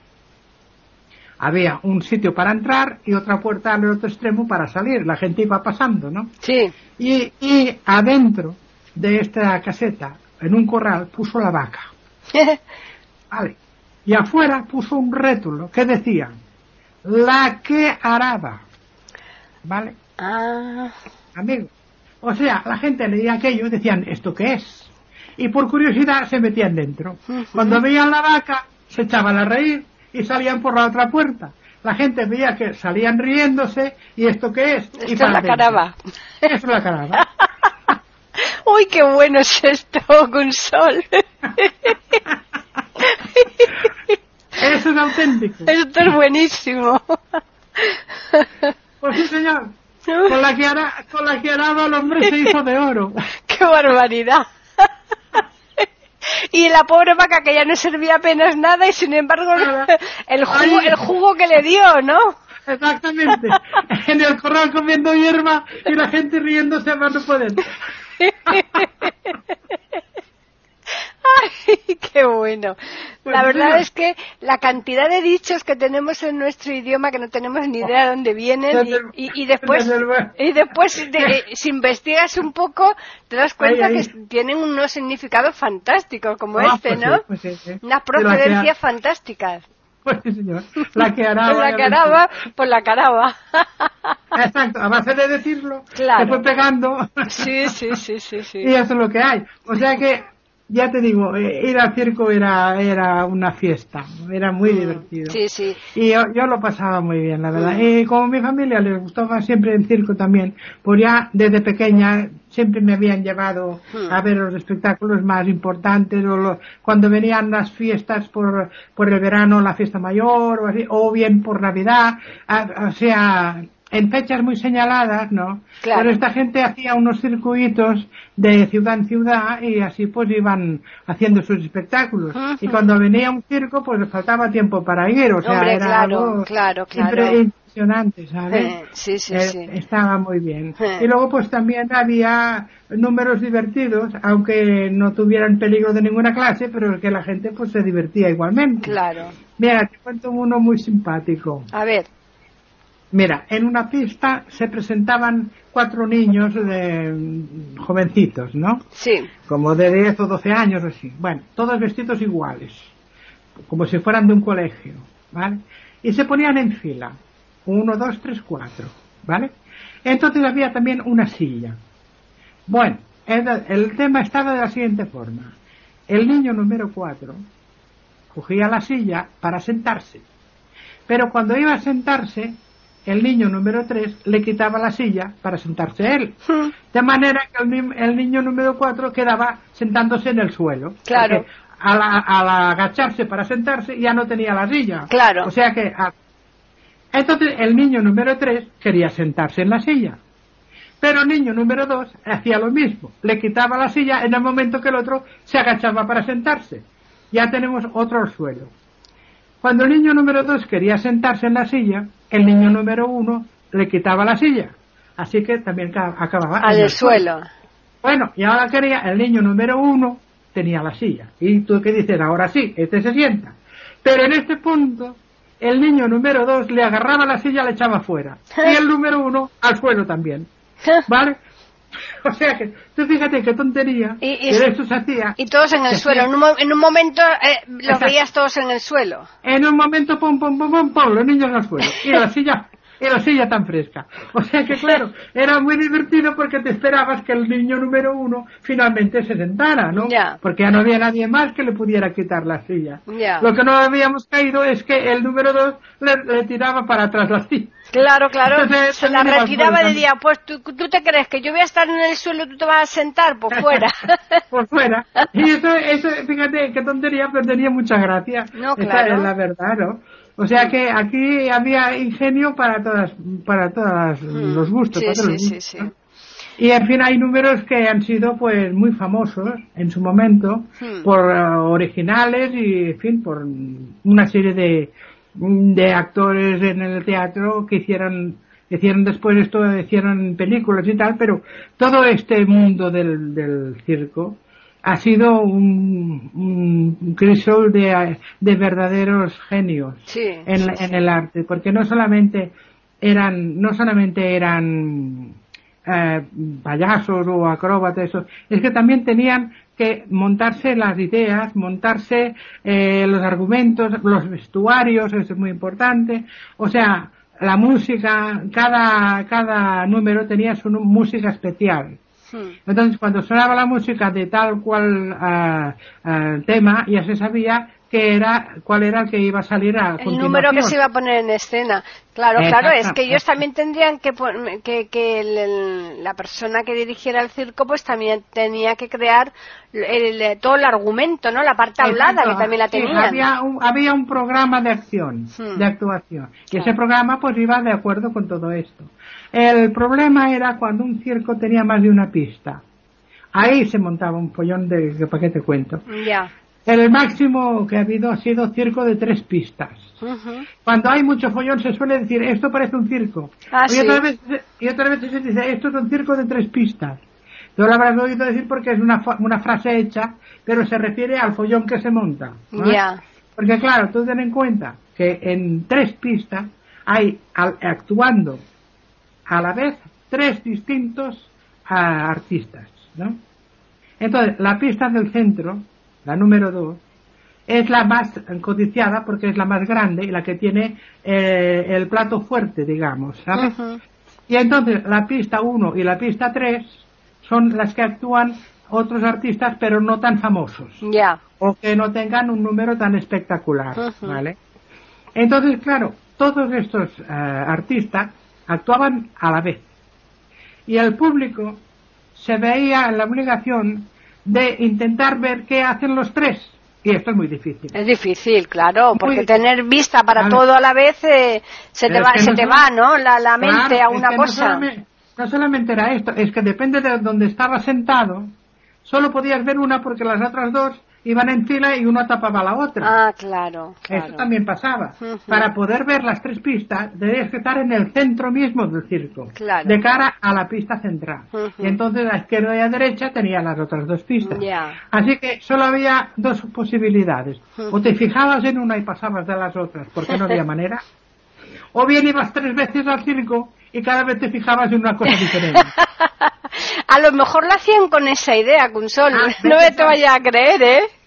Había un sitio para entrar y otra puerta al otro extremo para salir. La gente iba pasando, ¿no? Sí. Y adentro de esta caseta, en un corral, puso la vaca. Vale. Y afuera puso un rétulo que decía, la que araba. ¿Vale? Amigo. O sea, la gente leía aquello y decían, ¿esto qué es? Y por curiosidad se metían dentro. Cuando veían la vaca, se echaban a reír y salían por la otra puerta. La gente veía que salían riéndose y ¿esto qué es? Esto es la caraba. Eso es la caraba. Uy, qué bueno es esto, Consol. Eso es auténtico. Esto es buenísimo. Pues sí, señor. Con la que araba el hombre se hizo de oro. ¡Qué barbaridad! Y la pobre vaca que ya no servía apenas nada y sin embargo el jugo que le dio, ¿no? Exactamente. En el corral comiendo hierba y la gente riéndose a más no poder. ¡Ay, qué bueno! La verdad es que la cantidad de dichos que tenemos en nuestro idioma que no tenemos ni idea de dónde vienen y después si investigas un poco te das cuenta que tienen unos significados fantásticos como ¿no? Pues sí. Unas procedencias fantásticas. Pues sí, señor. La que araba. La caraba, pues la caraba. Exacto, a base de decirlo, claro. Se fue pegando. Sí. Y eso es lo que hay. O sea que, ya te digo, ir al circo era una fiesta, era muy divertido. Sí. Y yo lo pasaba muy bien, la verdad. Y como a mi familia les gustaba siempre el circo también, pues ya desde pequeña siempre me habían llevado a ver los espectáculos más importantes, cuando venían las fiestas por el verano, la fiesta mayor, o así, o bien por Navidad, o sea, en fechas muy señaladas, ¿no? Claro. Pero esta gente hacía unos circuitos de ciudad en ciudad y así pues iban haciendo sus espectáculos. Y cuando venía un circo pues les faltaba tiempo para ir, o sea, hombre, era algo claro. impresionante, ¿sabes? Sí. Estaba muy bien. Y luego pues también había números divertidos, aunque no tuvieran peligro de ninguna clase, pero que la gente pues se divertía igualmente. Claro. Mira, te cuento uno muy simpático. A ver. Mira, en una pista se presentaban 4 niños jovencitos, ¿no? Sí. Como de 10 o 12 años o así. Bueno, todos vestidos iguales, como si fueran de un colegio, ¿vale? Y se ponían en fila, 1, 2, 3, 4, ¿vale? Entonces había también una silla. Bueno, el tema estaba de la siguiente forma. El niño número 4 cogía la silla para sentarse. Pero cuando iba a sentarse, el niño número 3 le quitaba la silla para sentarse él. De manera que el niño número 4 quedaba sentándose en el suelo. Claro. Al agacharse para sentarse ya no tenía la silla. Claro. O sea que... Entonces el niño número 3 quería sentarse en la silla. Pero el niño número 2 hacía lo mismo. Le quitaba la silla en el momento que el otro se agachaba para sentarse. Ya tenemos otro suelo. Cuando el niño número 2 quería sentarse en la silla, el niño número 1 le quitaba la silla. Así que también acababa al en el suelo. Bueno, y ahora el niño número 1 tenía la silla. Y tú qué dices, ahora sí, este se sienta. Pero en este punto, el niño número 2 le agarraba la silla y le echaba fuera. Y el número 1 al suelo también. ¿Vale? O sea que, tú fíjate qué tontería, que eso se hacía. Y todos en el suelo. En un momento los veías todos en el suelo. En un momento, pum, los niños en el suelo. Y la silla tan fresca. O sea que, claro, era muy divertido porque te esperabas que el niño número 1 finalmente se sentara, ¿no? Ya. Porque ya no había nadie más que le pudiera quitar la silla. Ya. Lo que no habíamos caído es que el número 2 le tiraba para atrás la silla. Claro. Entonces, se la retiraba y decía, pues ¿tú te crees que yo voy a estar en el suelo y tú te vas a sentar por fuera? Por fuera. Y eso, fíjate qué tontería, pero tenía mucha gracia. No, claro. Esa es la verdad, ¿no? O sea que aquí había ingenio para todos los gustos. Sí. ¿No? Y en fin, hay números que han sido pues muy famosos en su momento por originales y en fin por una serie de actores en el teatro que hicieron después esto, hicieron películas y tal, pero todo este mundo del circo ha sido un crisol de verdaderos genios en el arte, porque no solamente eran payasos o acróbatas, es que también tenían que montarse las ideas, montarse los argumentos, los vestuarios, eso es muy importante, o sea, la música, cada número tenía su música especial. Entonces, cuando sonaba la música de tal cual tema, ya se sabía cuál era el que iba a salir a continuación. El número que se iba a poner en escena. Claro, es que ellos también tendrían que la persona que dirigiera el circo pues también tenía que crear todo el argumento, ¿no? La parte hablada, que también la tenían. Había un programa de acción, de actuación. Y ese programa pues iba de acuerdo con todo esto. El problema era cuando un circo tenía más de una pista. Ahí se montaba un follón ¿para qué te cuento? Ya. El máximo que ha habido ha sido circo de 3 pistas. Cuando hay mucho follón se suele decir, esto parece un circo. Y otra vez se dice, esto es un circo de 3 pistas. Tú lo habrás oído decir porque es una frase hecha, pero se refiere al follón que se monta, ¿no? Ya. Porque claro, tú ten en cuenta que en 3 pistas hay actuando a la vez 3 distintos artistas, ¿no? Entonces, la pista del centro, la número 2, es la más codiciada porque es la más grande y la que tiene el plato fuerte, digamos, ¿sabes? Y entonces la pista 1 y la pista 3 son las que actúan otros artistas pero no tan famosos. Ya. O que no tengan un número tan espectacular, ¿vale? Entonces, claro, todos estos artistas actuaban a la vez. Y el público se veía en la obligación de intentar ver qué hacen los 3. Y esto es muy difícil. Es difícil, claro, porque tener vista para todo a la vez se te va, ¿no? La mente claro, a una cosa. No solamente era esto, es que depende de donde estaba sentado, solo podías ver una porque las otras 2 iban en fila y una tapaba a la otra. Ah, claro. Eso también pasaba. Para poder ver las 3 pistas, debías estar en el centro mismo del circo, de cara a la pista central. Y entonces a izquierda y a derecha tenía las otras 2 pistas. Así que solo había 2 posibilidades. O te fijabas en una y pasabas de las otras, porque no había manera. O bien ibas 3 veces al circo y cada vez te fijabas en una cosa diferente. A lo mejor lo hacían con esa idea, Consol. No me te vaya a creer, ¿eh?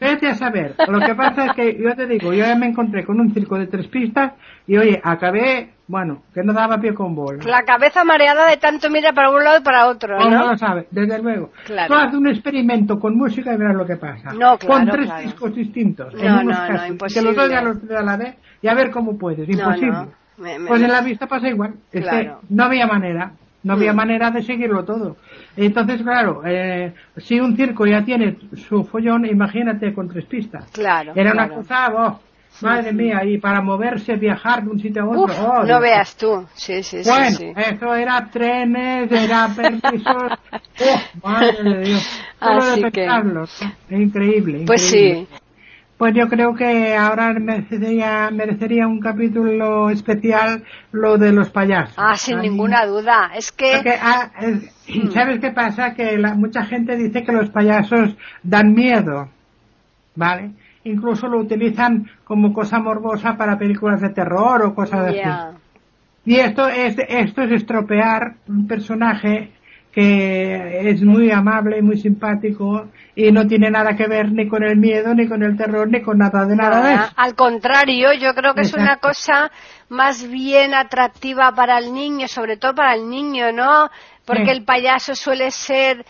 Vete a saber. Lo que pasa es que yo te digo, yo ya me encontré con un circo de 3 pistas y oye, acabé, bueno, que no daba pie con bola. La cabeza mareada de tanto mira para un lado y para otro, ¿no? No lo sabes, desde luego. Claro. Tú haces un experimento con música y verás lo que pasa. No, claro, con 3 claro. discos distintos. No, en unos no, casos, imposible. que los dos ya los tres a la vez y a ver cómo puedes. Imposible. No. Pues en la vista pasa igual. Es Claro. que no había manera. No había manera de seguirlo todo. Entonces, claro, si un circo ya tiene su follón, imagínate con 3 pistas. Claro. Era una claro. cosa, madre mía, y para moverse, viajar de un sitio a otro. Uf, oh, no Dios. veas tú. Sí. Bueno, sí. eso era trenes, era permisos. Madre de Dios. Solo Así de que- pensarlo. Increíble. Pues increíble. sí. Pues yo creo que ahora merecería un capítulo especial lo de los payasos. Sin Ay, ninguna duda. Es que... porque, ¿sabes qué pasa? Que mucha gente dice que los payasos dan miedo, ¿vale? Incluso lo utilizan como cosa morbosa para películas de terror o cosas Ya. así. Y esto es estropear un personaje que es muy amable, muy simpático y no tiene nada que ver ni con el miedo, ni con el terror, ni con nada de nada de eso. Al contrario, yo creo que es una Exacto. cosa más bien atractiva para el niño, sobre todo para el niño, ¿no? Porque Sí. el payaso suele ser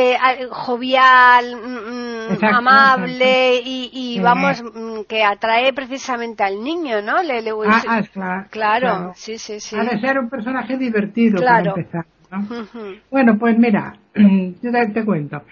jovial, Exacto, amable exacto. y Sí. vamos, que atrae precisamente al niño, ¿no? Claro. sí. Ha de ser un personaje divertido Claro. para empezar, ¿no? Ujú. Bueno, pues mira, yo te cuento.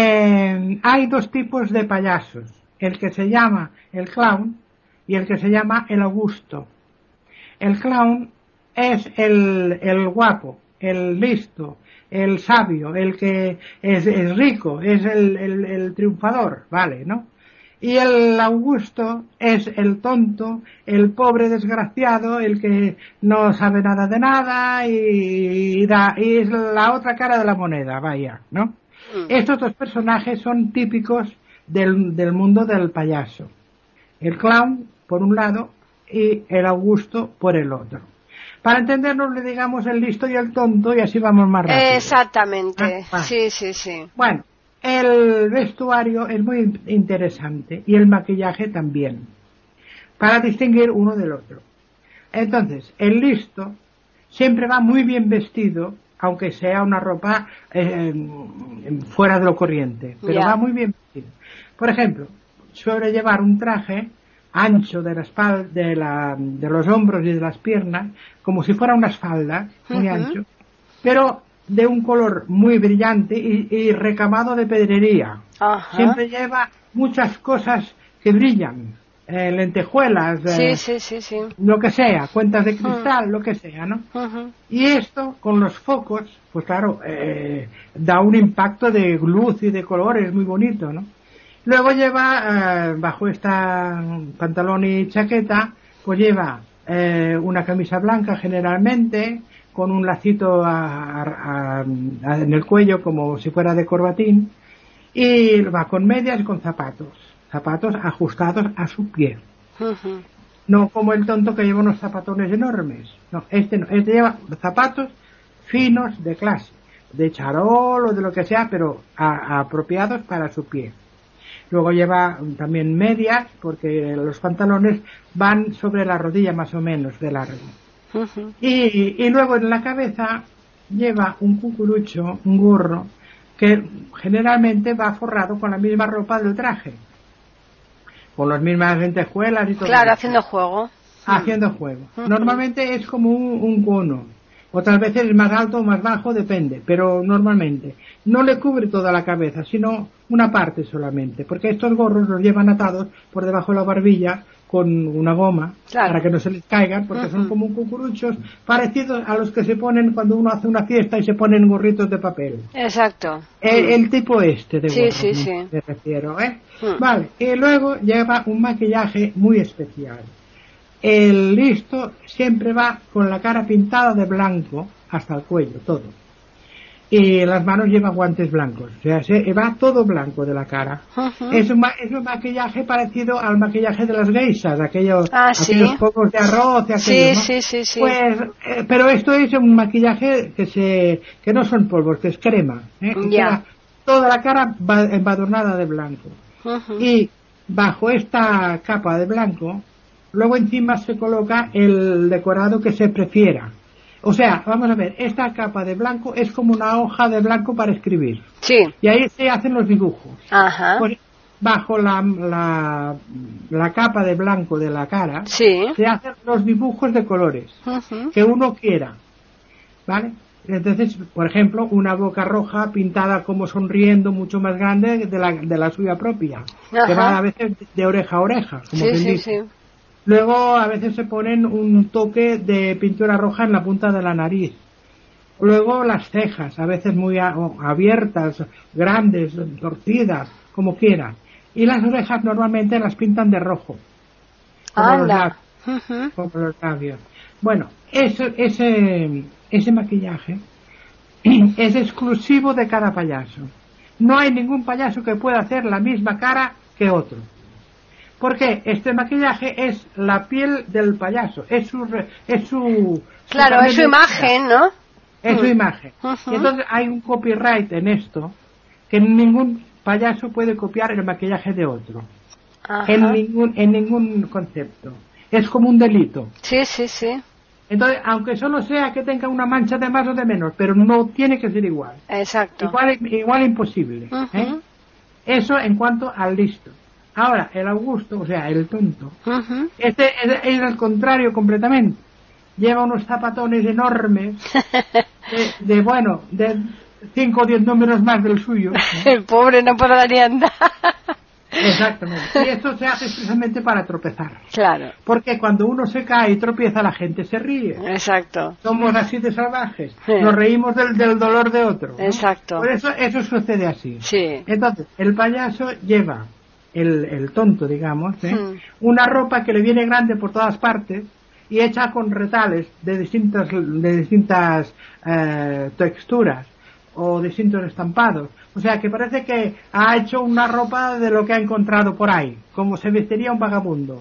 Hay 2 tipos de payasos. El que se llama el clown y el que se llama el Augusto. El clown es el guapo, el listo, el sabio, el que es rico, es el triunfador, ¿vale? ¿No? Y el Augusto es el tonto, el pobre desgraciado, el que no sabe nada de nada y es la otra cara de la moneda, vaya, ¿no? Estos 2 personajes son típicos del mundo del payaso. El clown, por un lado, y el Augusto por el otro. Para entendernos, le digamos el listo y el tonto y así vamos más rápido. Exactamente, Ah, sí. Bueno, el vestuario es muy interesante y el maquillaje también, para distinguir uno del otro. Entonces, el listo siempre va muy bien vestido, aunque sea una ropa fuera de lo corriente, pero Ya. va muy bien vestido. Por ejemplo, suele llevar un traje ancho de la espalda, de los hombros y de las piernas, como si fuera unas faldas, muy Ujú. ancho, pero de un color muy brillante y recamado de pedrería. Ajá. Siempre lleva muchas cosas que brillan, lentejuelas, Sí. lo que sea, cuentas de cristal, lo que sea, ¿no? Ujú. Y esto, con los focos, pues claro, da un impacto de luz y de colores muy bonito, ¿no? Luego lleva, bajo esta pantalón y chaqueta, pues lleva una camisa blanca generalmente, con un lacito en el cuello como si fuera de corbatín, y va con medias y con zapatos ajustados a su pie. Ujú. No como el tonto que lleva unos zapatones enormes. No, este lleva zapatos finos de clase, de charol o de lo que sea, pero apropiados para su pie. Luego lleva también medias, porque los pantalones van sobre la rodilla más o menos de largo. Ujú. Y luego en la cabeza lleva un cucurucho, un gorro, que generalmente va forrado con la misma ropa del traje, con las mismas lentejuelas y todo. Claro, eso. haciendo juego. Haciendo juego. Ujú. Normalmente es como un cono. Otras veces es más alto o más bajo, depende, pero normalmente no le cubre toda la cabeza, sino una parte solamente, porque estos gorros los llevan atados por debajo de la barbilla con una goma, Claro. para que no se les caigan, porque son como cucuruchos parecidos a los que se ponen cuando uno hace una fiesta y se ponen gorritos de papel. Exacto. El tipo este de Sí, gorro, sí. me refiero, ¿eh? Mm. Vale, y luego lleva un maquillaje muy especial. El listo siempre va con la cara pintada de blanco hasta el cuello, todo. Y las manos lleva guantes blancos, o sea, va todo blanco de la cara. Ujú. Es un maquillaje parecido al maquillaje de las geishas, aquellos Sí. polvos de arroz y aquellos, ¿no? Sí. Pues, pero esto es un maquillaje que no son polvos, que es crema, que Ya. queda toda la cara embadurnada de blanco. Ujú. Y bajo esta capa de blanco, luego encima se coloca el decorado que se prefiera. O sea, vamos a ver, esta capa de blanco es como una hoja de blanco para escribir. Sí. Y ahí se hacen los dibujos. Ajá. Bajo la capa de blanco de la cara, sí. se hacen los dibujos de colores que uno quiera, ¿vale? Entonces, por ejemplo, una boca roja pintada como sonriendo, mucho más grande de la suya propia, que va a veces de oreja a oreja, como sí, quien sí, dice. sí. Luego, a veces se ponen un toque de pintura roja en la punta de la nariz. Luego, las cejas, a veces muy abiertas, grandes, torcidas, como quieran. Y las orejas normalmente las pintan de rojo, como los labios. Bueno, ese maquillaje es exclusivo de cada payaso. No hay ningún payaso que pueda hacer la misma cara que otro. Porque este maquillaje es la piel del payaso, es su imagen, ¿no? Es su imagen. Y entonces hay un copyright en esto, que ningún payaso puede copiar el maquillaje de otro. En ningún concepto. Es como un delito. Sí, sí, sí. Entonces, aunque solo sea que tenga una mancha de más o de menos, pero no tiene que ser igual. Exacto. Igual imposible. Eso en cuanto al listo. Ahora, el Augusto, o sea, el tonto, este es al contrario completamente. Lleva unos zapatones enormes de 5 o 10 números más del suyo. El pobre no podrá ni andar. Exactamente. Y esto se hace precisamente para tropezar. Claro. Porque cuando uno se cae y tropieza, la gente se ríe. Exacto. Somos así de salvajes. Nos reímos del dolor de otro, ¿no? Exacto. Por eso sucede así. Sí. Entonces, el payaso lleva, el tonto, digamos, una ropa que le viene grande por todas partes y hecha con retales de distintas texturas o distintos estampados. O sea, que parece que ha hecho una ropa de lo que ha encontrado por ahí, como se vestiría un vagabundo.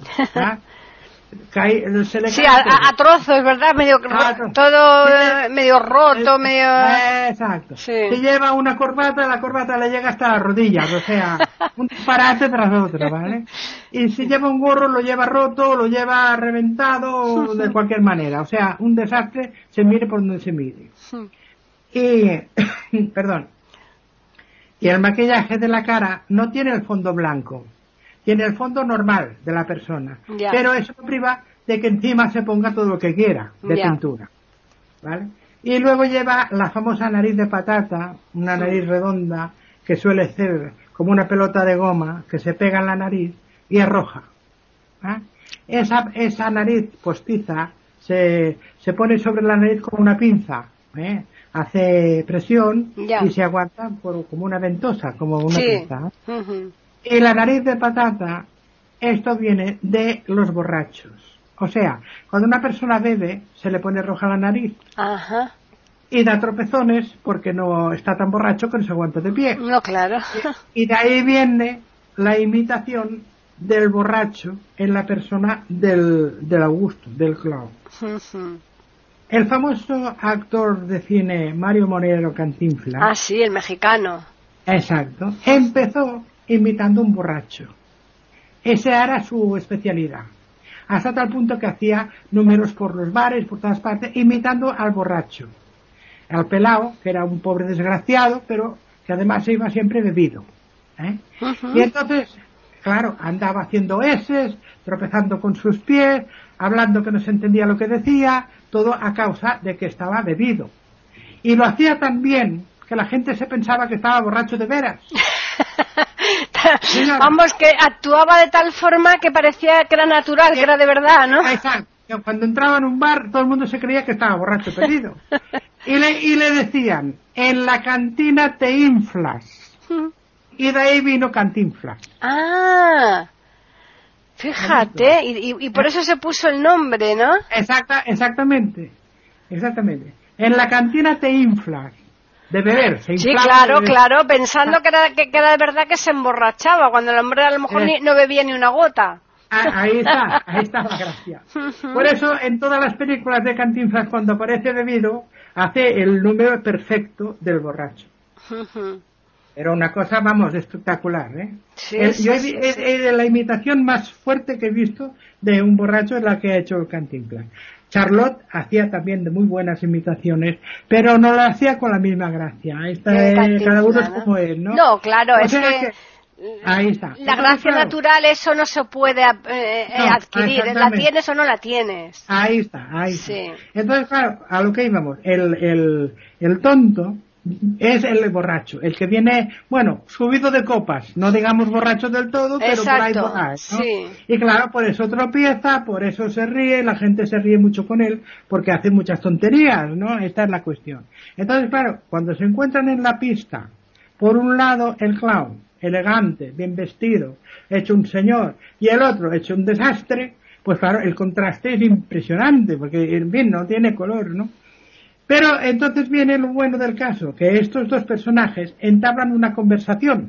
Sí, a trozos, ¿verdad? Medio todo medio roto, medio... Exacto. Sí. Si lleva una corbata, la corbata le llega hasta las rodillas, o sea, un disparate tras otro, ¿vale? Y si lleva un gorro, lo lleva roto, lo lleva reventado, de cualquier manera. O sea, un desastre, se mire por donde se mire. Y, perdón. Y el maquillaje de la cara no tiene el fondo blanco, tiene el fondo normal de la persona, pero eso no priva de que encima se ponga todo lo que quiera de pintura, ¿vale? Y luego lleva la famosa nariz de patata, una nariz redonda que suele ser como una pelota de goma que se pega en la nariz y es roja, ¿eh? Esa nariz postiza se pone sobre la nariz con una pinza, hace presión y se aguanta como una ventosa, como una pinza. Y la nariz de patata, esto viene de los borrachos. O sea, cuando una persona bebe, se le pone roja la nariz. Y da tropezones porque no está tan borracho que no se aguanta de pie. No, claro. Y de ahí viene la imitación del borracho en la persona del Augusto, del clown. El famoso actor de cine Mario Moreno Cantinflas. Ah, sí, el mexicano. Exacto. Empezó imitando un borracho. Esa era su especialidad. Hasta tal punto que hacía números por los bares, por todas partes, imitando al borracho. Al pelao, que era un pobre desgraciado, pero que además se iba siempre bebido. Y entonces, claro, andaba haciendo eses, tropezando con sus pies, hablando que no se entendía lo que decía, todo a causa de que estaba bebido. Y lo hacía tan bien que la gente se pensaba que estaba borracho de veras. Vamos, que actuaba de tal forma que parecía que era natural, que era de verdad, ¿no? Exacto. Cuando entraba en un bar, todo el mundo se creía que estaba borracho perdido. Y le decían, en la cantina te inflas. Y de ahí vino Cantinflas. Ah, fíjate, y por eso se puso el nombre, ¿no? Exactamente. En la cantina te inflas. De beber, se inflaba. Sí, claro, pensando que era de verdad que se emborrachaba, cuando el hombre a lo mejor no bebía ni una gota. Ahí está la gracia. Por eso, en todas las películas de Cantinflas, cuando aparece bebido, hace el número perfecto del borracho. Pero una cosa, vamos, espectacular, ¿eh? Sí, la imitación más fuerte que he visto de un borracho es la que ha hecho el Cantinflas. Charlotte hacía también de muy buenas imitaciones, pero no la hacía con la misma gracia. Cada uno es como él, ¿no? No, claro, es que ahí está. La gracia natural, eso no se puede adquirir. ¿La tienes o no la tienes? Ahí está. Sí. Entonces, claro, a lo que íbamos, el tonto es el borracho, el que viene, bueno, subido de copas, no digamos borracho del todo, pero exacto, por ahí, ¿no? Sí. Y claro, por eso tropieza, por eso se ríe, la gente se ríe mucho con él, porque hace muchas tonterías, ¿no? Esta es la cuestión. Entonces, claro, cuando se encuentran en la pista, por un lado el clown, elegante, bien vestido, hecho un señor, y el otro hecho un desastre, pues claro, el contraste es impresionante, porque, en fin, no tiene color, ¿no? Pero entonces viene lo bueno del caso, que estos dos personajes entablan una conversación,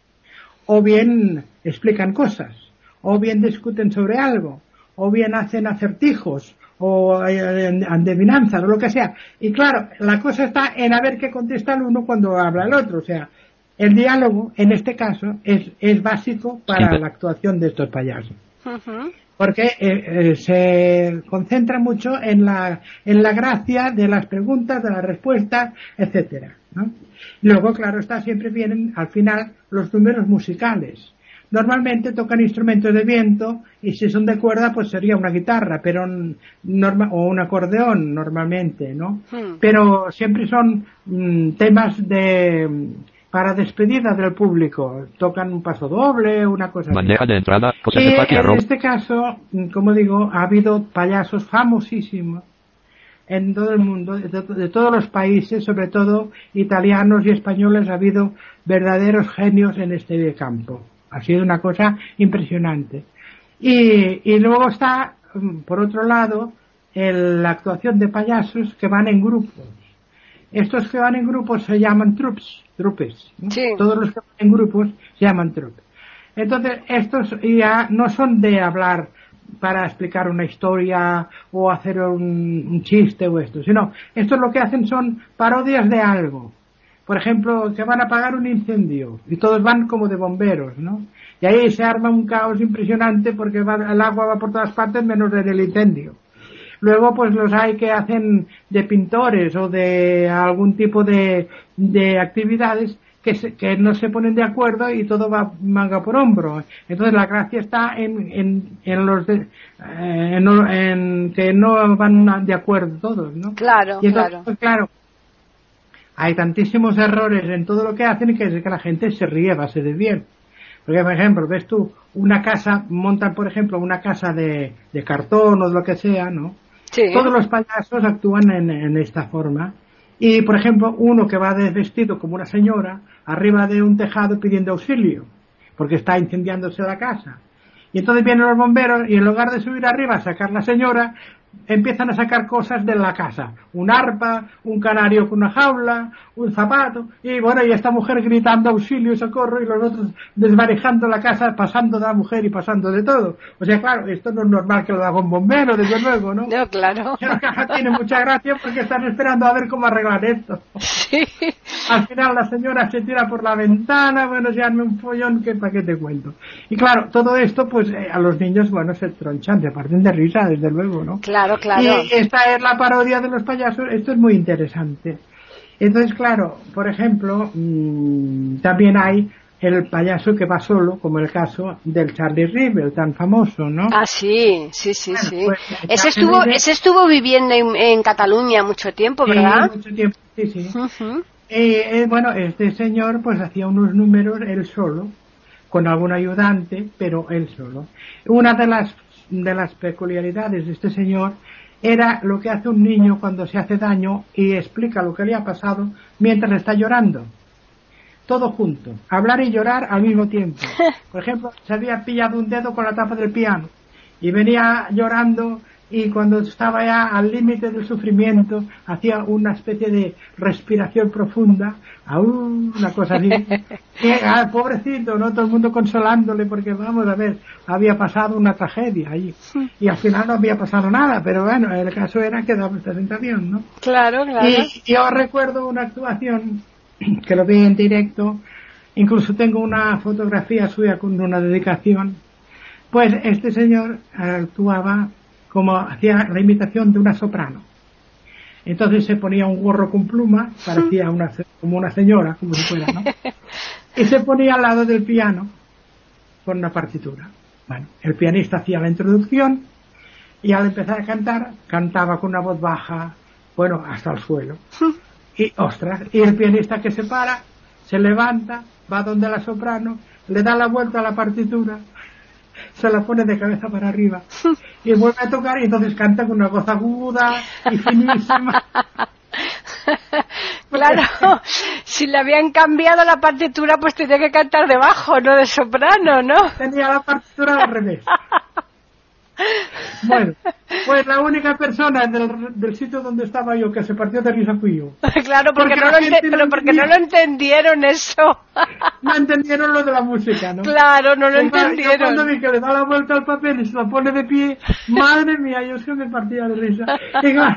o bien explican cosas, o bien discuten sobre algo, o bien hacen acertijos, o adivinanzas, o lo que sea. Y claro, la cosa está en a ver qué contesta el uno cuando habla el otro. O sea, el diálogo, en este caso, es básico para la actuación de estos payasos. Uh-huh. Porque se concentra mucho en la gracia de las preguntas, de las respuestas, etcétera, ¿no? Luego, claro está, siempre vienen al final los números musicales. Normalmente tocan instrumentos de viento y si son de cuerda pues sería una guitarra, pero o un acordeón normalmente, ¿no? Pero siempre son temas para despedida del público, tocan un paso doble, una cosa bandeja de entrada, y en este caso, como digo, ha habido payasos famosísimos en todo el mundo, de todos los países, sobre todo italianos y españoles, ha habido verdaderos genios en este campo. Ha sido una cosa impresionante. Y luego está, por otro lado, la actuación de payasos que van en grupos. Estos que van en grupos se llaman trupes, ¿no? Sí. Todos los que van en grupos se llaman trupes. Entonces, estos ya no son de hablar para explicar una historia o hacer un chiste o esto, sino estos lo que hacen son parodias de algo. Por ejemplo, que van a apagar un incendio y todos van como de bomberos, ¿no? Y ahí se arma un caos impresionante porque el agua va por todas partes menos en el incendio. Luego, pues los hay que hacen de pintores o de algún tipo de actividades que no se ponen de acuerdo y todo va manga por hombro. Entonces la gracia está en que no van de acuerdo todos, ¿no? Claro, y entonces, pues, claro, hay tantísimos errores en todo lo que hacen que la gente se ríe a base de bien. Porque, por ejemplo, ves tú una casa, montan, por ejemplo, una casa de cartón o de lo que sea, ¿no? Sí. Todos los payasos actúan en esta forma. Y, por ejemplo, uno que va vestido como una señora arriba de un tejado pidiendo auxilio, porque está incendiándose la casa. Y entonces vienen los bomberos y en lugar de subir arriba a sacar la señora, empiezan a sacar cosas de la casa. Un arpa, un canario con una jaula, un zapato, y bueno, y esta mujer gritando auxilio y socorro, y los otros desvarejando la casa, pasando de la mujer y pasando de todo. O sea, claro, esto no es normal que lo haga un bombero, desde luego, ¿no? No, claro. Pero tiene mucha gracia porque están esperando a ver cómo arreglar esto. Sí. Al final la señora se tira por la ventana, bueno, se arme un follón que para qué te cuento. Y claro, todo esto, pues a los niños, bueno, se tronchan, se parten de risa, desde luego, ¿no? Claro, claro. Y esta es la parodia de los payasos, esto es muy interesante. Entonces, claro, por ejemplo, también hay el payaso que va solo, como el caso del Charlie Rivel, tan famoso, ¿no? Ah, sí. Bueno, pues, ese estuvo viviendo en Cataluña mucho tiempo, ¿verdad? Sí, mucho tiempo, sí. Uh-huh. Bueno, este señor pues hacía unos números él solo, con algún ayudante, pero él solo. Una de las peculiaridades de este señor era lo que hace un niño cuando se hace daño y explica lo que le ha pasado mientras está llorando. Todo junto, hablar y llorar al mismo tiempo. Por ejemplo, se había pillado un dedo con la tapa del piano y venía llorando, y cuando estaba ya al límite del sufrimiento hacía una especie de respiración profunda, una cosa así, que pobrecito, no, todo el mundo consolándole porque vamos a ver, había pasado una tragedia allí y al final no había pasado nada, pero bueno, el caso era que daba esta sensación, ¿no? Claro. Y yo recuerdo una actuación que lo vi en directo Incluso tengo una fotografía suya con una dedicación. Pues este señor actuaba como hacía la imitación de una soprano. Entonces se ponía un gorro con plumas, parecía como una señora, como si fuera, ¿no? Y se ponía al lado del piano con una partitura. Bueno, el pianista hacía la introducción y al empezar a cantar, cantaba con una voz baja, bueno, hasta el suelo. Y, ostras, y el pianista que se para, se levanta, va donde la soprano, le da la vuelta a la partitura, se la pone de cabeza para arriba y vuelve a tocar y entonces canta con una voz aguda y finísima. Claro, si le habían cambiado la partitura, pues tenía que cantar de bajo, no de soprano, ¿no? Tenía la partitura al revés. Bueno, pues la única persona del sitio donde estaba yo que se partió de risa fui yo. Claro, porque no lo entendieron eso. No entendieron lo de la música, ¿no? Claro, no lo entendieron. Yo cuando vi que le da la vuelta al papel y se lo pone de pie, madre mía, yo es que me partía de risa. Y claro,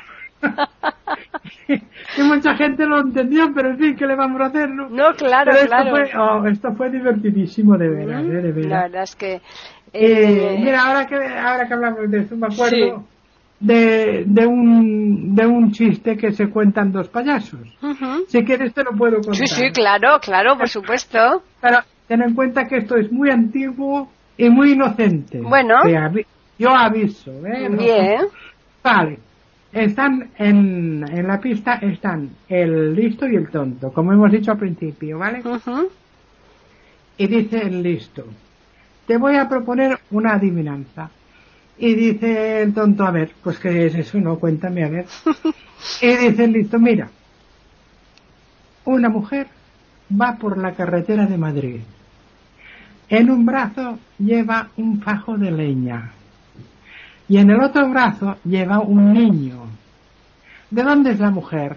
y mucha gente lo entendió, pero en fin, ¿qué le vamos a hacer, no? No, claro, pero claro. Esto fue divertidísimo, de veras, de veras. La verdad es que... Mira, ahora que hablamos de esto, me acuerdo de un chiste que se cuentan dos payasos. Si quieres te lo puedo contar. Sí, claro, por supuesto. Pero ten en cuenta que esto es muy antiguo y muy inocente. Bueno. Yo aviso, ¿eh? Bien. Vale. Están en la pista, están el listo y el tonto, como hemos dicho al principio, ¿vale? Y dice el listo: te voy a proponer una adivinanza. Y dice el tonto: a ver, pues ¿qué es eso? No, cuéntame, a ver. Y dice el listo: mira, una mujer va por la carretera de Madrid. En un brazo lleva un fajo de leña y en el otro brazo lleva un niño. ¿De dónde es la mujer?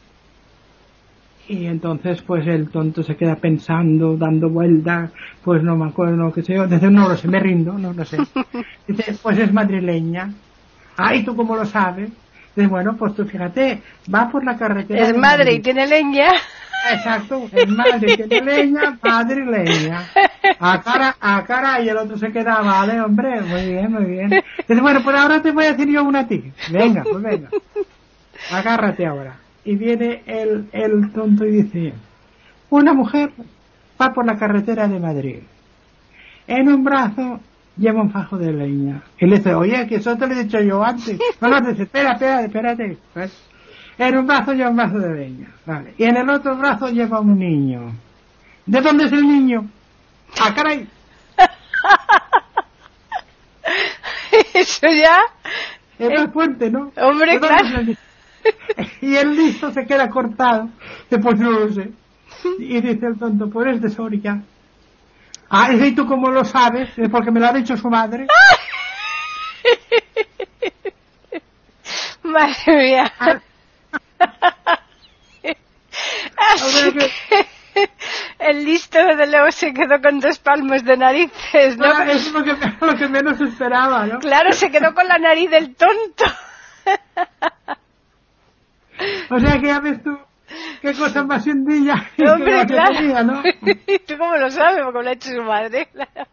Y entonces pues el tonto se queda pensando, dando vueltas, pues no me acuerdo, qué sé yo, dice: no lo sé, me rindo, no lo sé. Dice: pues es madrileña. ¿Y tú cómo lo sabes? Dice: bueno, pues tú fíjate, va por la carretera. Es madre y tiene leña. Exacto, es madre y tiene leña, madrileña. A cara, y el otro se queda: vale, hombre, muy bien, muy bien. Dice: bueno, pues ahora te voy a decir yo una a ti. Venga, pues venga. Agárrate ahora. Y viene el tonto y dice: una mujer va por la carretera de Madrid. En un brazo lleva un fajo de leña. Y le dice: oye, que eso te lo he dicho yo antes. No, dice: espérate. Pues, en un brazo lleva un brazo de leña. Vale. Y en el otro brazo lleva un niño. ¿De dónde es el niño? ¡Ah, caray! Eso ya... Es el puente, ¿no? Hombre, claro. Y el listo se queda cortado. Pues no lo sé. Y dice el tonto: pues es de Soria. ¿Y tú cómo lo sabes? Porque me lo ha dicho su madre. Madre mía. Así que el listo desde luego se quedó con 2 palmos de narices, ¿no? Es lo que menos esperaba, ¿no? Claro, se quedó con la nariz del tonto. O sea que ya ves tú qué cosa más sencilla. Hombre, claro. Tenía, ¿no? ¿Tú cómo lo sabes? Porque lo ha hecho su madre.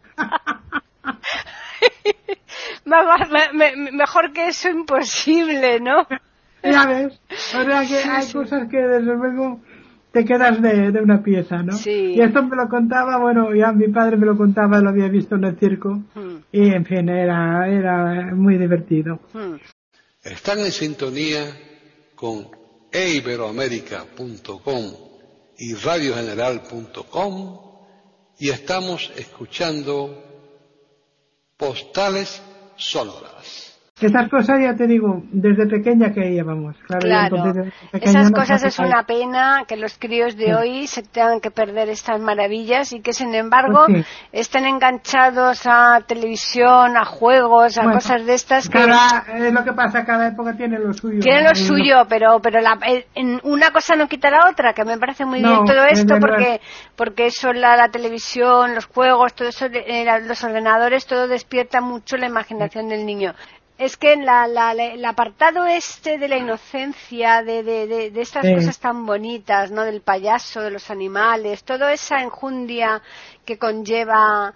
Mejor que eso, imposible, ¿no? Ya ves. O sea que hay cosas que desde luego te quedas de una pieza, ¿no? Sí. Y esto me lo contaba, bueno, ya mi padre me lo contaba, lo había visto en el circo. Y en fin, era muy divertido. Están en sintonía con eiberoamerica.com y radiogeneral.com y estamos escuchando Postales Sonoras. Estas cosas, ya te digo, desde pequeña que llevamos. Claro, esas cosas es una pena que los críos de hoy se tengan que perder estas maravillas y que sin embargo estén enganchados a televisión, a juegos, a cosas de estas que... Es lo que pasa, cada época tiene lo suyo. Tiene lo suyo, pero una cosa no quita la otra, que me parece muy bien todo esto porque eso, la televisión, los juegos, todo eso, los ordenadores, todo despierta mucho la imaginación del niño. es que en el apartado este de la inocencia, de estas cosas tan bonitas, ¿no? Del payaso, de los animales, toda esa enjundia que conlleva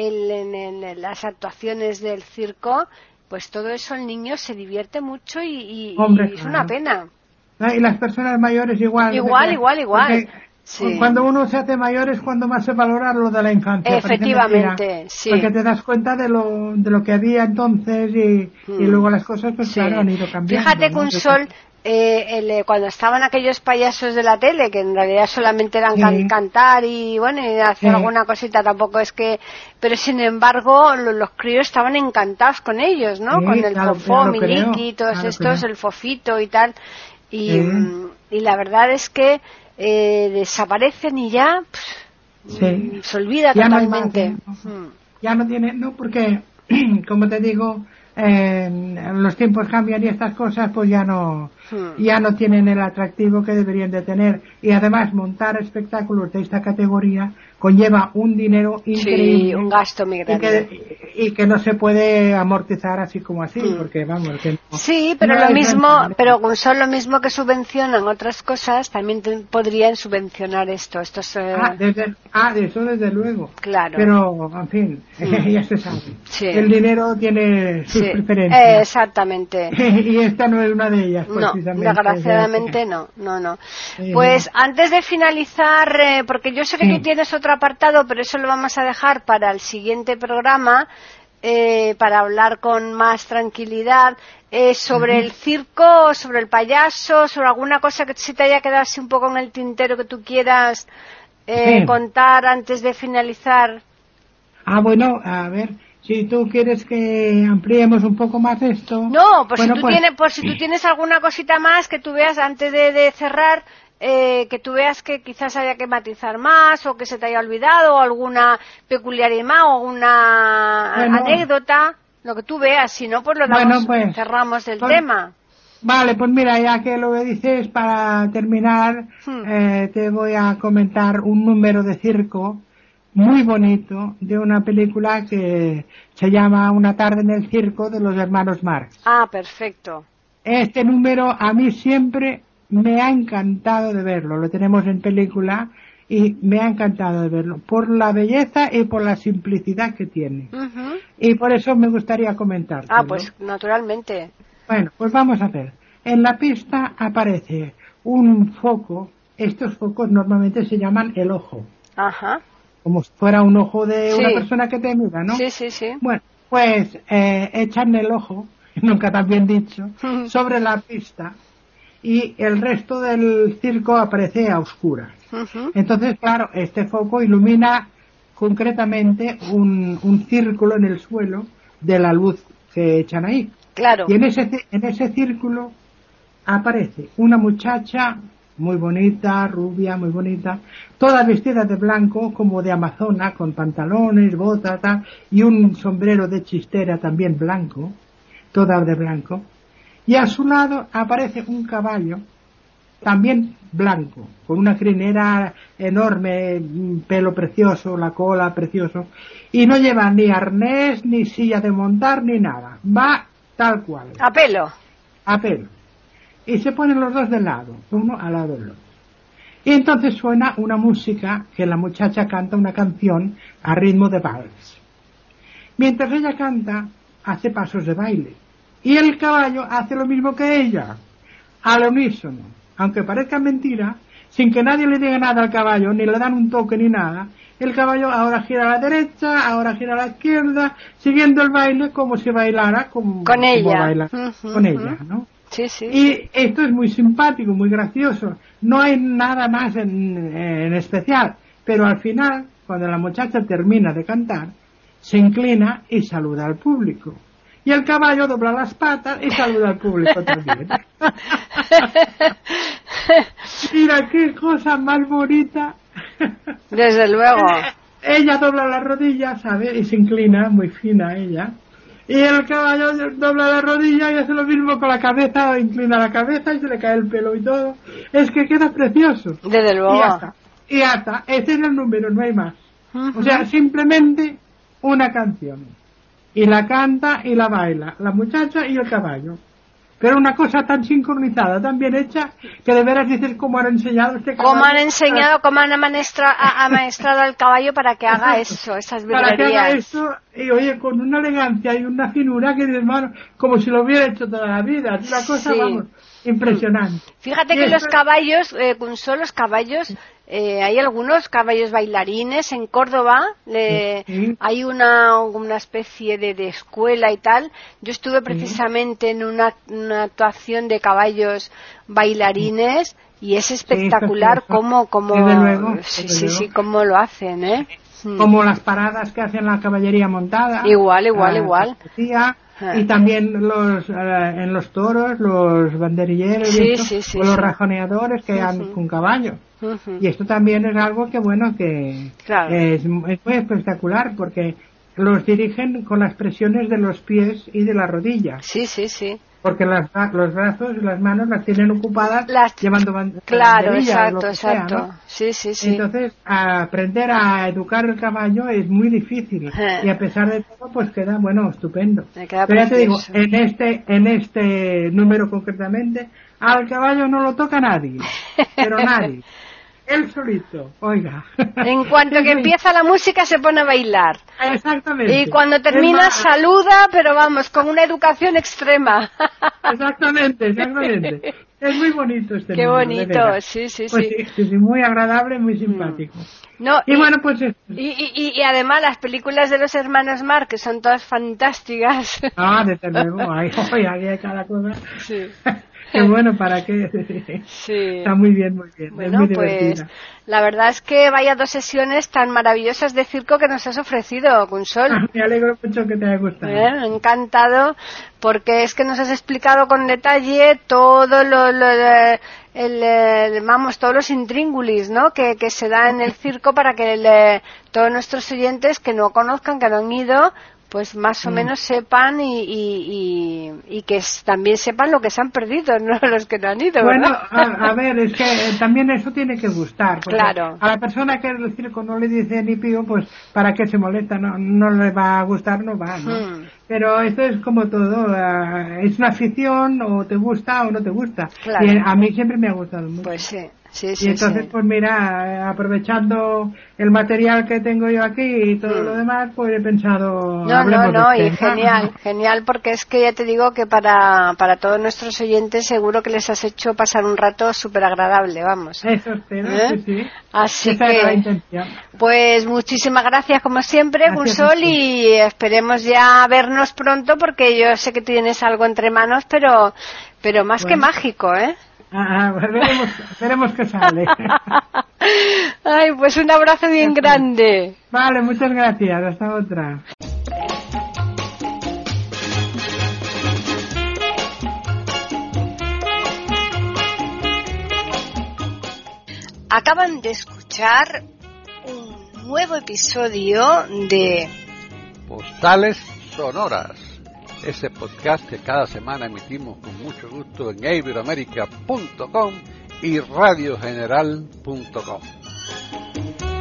las actuaciones del circo, pues todo eso el niño se divierte mucho y es una pena. Y las personas mayores igual. Igual. Sí. Cuando uno se hace mayor es cuando más se valora lo de la infancia. Efectivamente, sí. Porque te das cuenta de lo que había entonces y luego las cosas, pues claro, han ido cambiando. Fíjate que un sol, cuando estaban aquellos payasos de la tele, que en realidad solamente eran cantar y bueno, y hacer alguna cosita, tampoco es que... Pero sin embargo, los críos estaban encantados con ellos, ¿no? Con el Fofó, Miliki, todos estos, el Fofito y tal. Y la verdad es que desaparecen y ya se olvida ya totalmente. Ya no tiene, porque como te digo, los tiempos cambian y estas cosas pues ya no tienen el atractivo que deberían de tener, y además montar espectáculos de esta categoría conlleva un dinero increíble, un gasto muy grande, y que no se puede amortizar así como así, porque vamos, que no, sí, pero lo mismo, pero son lo mismo que subvencionan otras cosas, también podrían subvencionar esto. De eso desde luego, claro, pero en fin, ya se sabe, el dinero tiene sus preferencias, exactamente, y esta no es una de ellas, no, desgraciadamente no. Pues antes de finalizar, porque yo sé que tú tienes otro apartado, pero eso lo vamos a dejar para el siguiente programa, para hablar con más tranquilidad sobre el circo, sobre el payaso, sobre alguna cosa que se te haya quedado así un poco en el tintero que tú quieras contar antes de finalizar. Bueno, a ver, si tú quieres que ampliemos un poco más esto. No, si tú tienes alguna cosita más que tú veas antes de cerrar, que tú veas que quizás haya que matizar más, o que se te haya olvidado, o alguna peculiaridad más, o alguna anécdota, lo que tú veas, si no, pues lo damos, cerramos el tema. Vale, pues mira, ya que lo dices, para terminar, te voy a comentar un número de circo muy bonito de una película que se llama Una tarde en el circo, de los hermanos Marx. Ah, perfecto. Este número a mí siempre me ha encantado de verlo, lo tenemos en película y me ha encantado de verlo, por la belleza y por la simplicidad que tiene. Y por eso me gustaría comentar. Pues naturalmente. Bueno, pues vamos a ver. En la pista aparece un foco, estos focos normalmente se llaman el ojo. Ajá. Como si fuera un ojo de una persona que te mira, ¿no? Sí. Bueno, pues echan el ojo, nunca tan bien dicho, sobre la pista, y el resto del circo aparece a oscuras. Entonces, claro, este foco ilumina concretamente un círculo en el suelo de la luz que echan ahí. Claro. Y en ese círculo aparece una muchacha muy bonita, rubia, muy bonita, toda vestida de blanco, como de amazona, con pantalones, botas, y un sombrero de chistera también blanco, toda de blanco. Y a su lado aparece un caballo, también blanco, con una crinera enorme, pelo precioso, la cola precioso, y no lleva ni arnés, ni silla de montar, ni nada. Va tal cual. A pelo. Y se ponen los dos de lado, uno al lado del otro. Y entonces suena una música que la muchacha canta una canción a ritmo de vals. Mientras ella canta, hace pasos de baile. Y el caballo hace lo mismo que ella, al unísono. Aunque parezca mentira, sin que nadie le diga nada al caballo, ni le dan un toque ni nada, el caballo ahora gira a la derecha, ahora gira a la izquierda, siguiendo el baile como si bailara con ella. Baila, con ella, ¿no? Sí. Y esto es muy simpático, muy gracioso. No hay nada más en especial. Pero al final, cuando la muchacha termina de cantar, se inclina y saluda al público. Y el caballo dobla las patas y saluda al público también. Mira qué cosa más bonita. Desde luego. Ella dobla las rodillas, ¿sabes? Y se inclina, muy fina ella. Y el caballo dobla la rodilla y hace lo mismo con la cabeza, inclina la cabeza y se le cae el pelo y todo. Es que queda precioso. Desde luego. Y ya está. Ese es el número, no hay más. O sea, simplemente una canción. y la canta y la baila, la muchacha y el caballo. Pero una cosa tan sincronizada, tan bien hecha, que de veras dices cómo han enseñado este caballo. Cómo han amaestrado al caballo para que haga eso, esas virguerías. Para que haga eso, y oye, con una elegancia y una finura que dices, mano, como si lo hubiera hecho toda la vida. Es una cosa, vamos, impresionante. Fíjate que los caballos, los caballos, hay algunos caballos bailarines en Córdoba, hay una especie de escuela y tal. Yo estuve precisamente en una actuación de caballos bailarines y es espectacular cómo lo hacen, ¿eh? Como las paradas que hacen la caballería montada. Igual. Y también en los toros, los banderilleros o los rajoneadores que han con caballo. Y esto también es algo que es muy espectacular porque los dirigen con las presiones de los pies y de las rodillas. Sí. Porque los brazos y las manos las tienen ocupadas llevando banderillas. Claro, exacto. ¿No? Sí. Entonces, aprender a educar el caballo es muy difícil. Y a pesar de todo, pues queda, estupendo. Pero ya te digo, en este número concretamente, al caballo no lo toca nadie. Pero nadie. Él solito, oiga. En cuanto que empieza la música se pone a bailar. Exactamente. Y cuando termina saluda, pero vamos, con una educación extrema. Exactamente. Es muy bonito este Qué número, bonito, sí. Sí, muy agradable, muy simpático. No, y además las películas de los hermanos Marx, que son todas fantásticas. Desde luego, aquí hay cada cosa. Sí. Qué bueno, ¿para qué? Sí. Está muy bien. Bueno, es muy pues divertida. la verdad es que vaya 2 sesiones tan maravillosas de circo que nos has ofrecido, Consol. Me alegro mucho que te haya gustado. Encantado, porque es que nos has explicado con detalle todo todos los intríngulis, ¿no? Que se da en el circo para que todos nuestros oyentes que no conozcan, que no han ido, pues más o menos sepan y que también sepan lo que se han perdido, no los que no han ido. Bueno, ¿verdad? a ver, es que también eso tiene que gustar. Claro. A la persona que el circo no le dice ni pío, pues ¿para qué se molesta? No le va a gustar, no va, ¿no? Pero esto es como todo, es una afición, o te gusta o no te gusta. Claro. Y a mí siempre me ha gustado mucho. Pues sí. Y entonces, pues mira, aprovechando el material que tengo yo aquí y todo lo demás, pues he pensado... y genial, porque es que ya te digo que para todos nuestros oyentes seguro que les has hecho pasar un rato súper agradable, vamos. Eso espero, sí. Así esa que, era la intención. Pues muchísimas gracias como siempre, Consol, y esperemos ya vernos pronto, porque yo sé que tienes algo entre manos, pero más que mágico, ¿eh? Veremos qué sale. Ay, pues un abrazo bien grande. Vale, muchas gracias. Hasta otra. Acaban de escuchar un nuevo episodio de Postales Sonoras, ese podcast que cada semana emitimos con mucho gusto en iberoamerica.com y radiogeneral.com.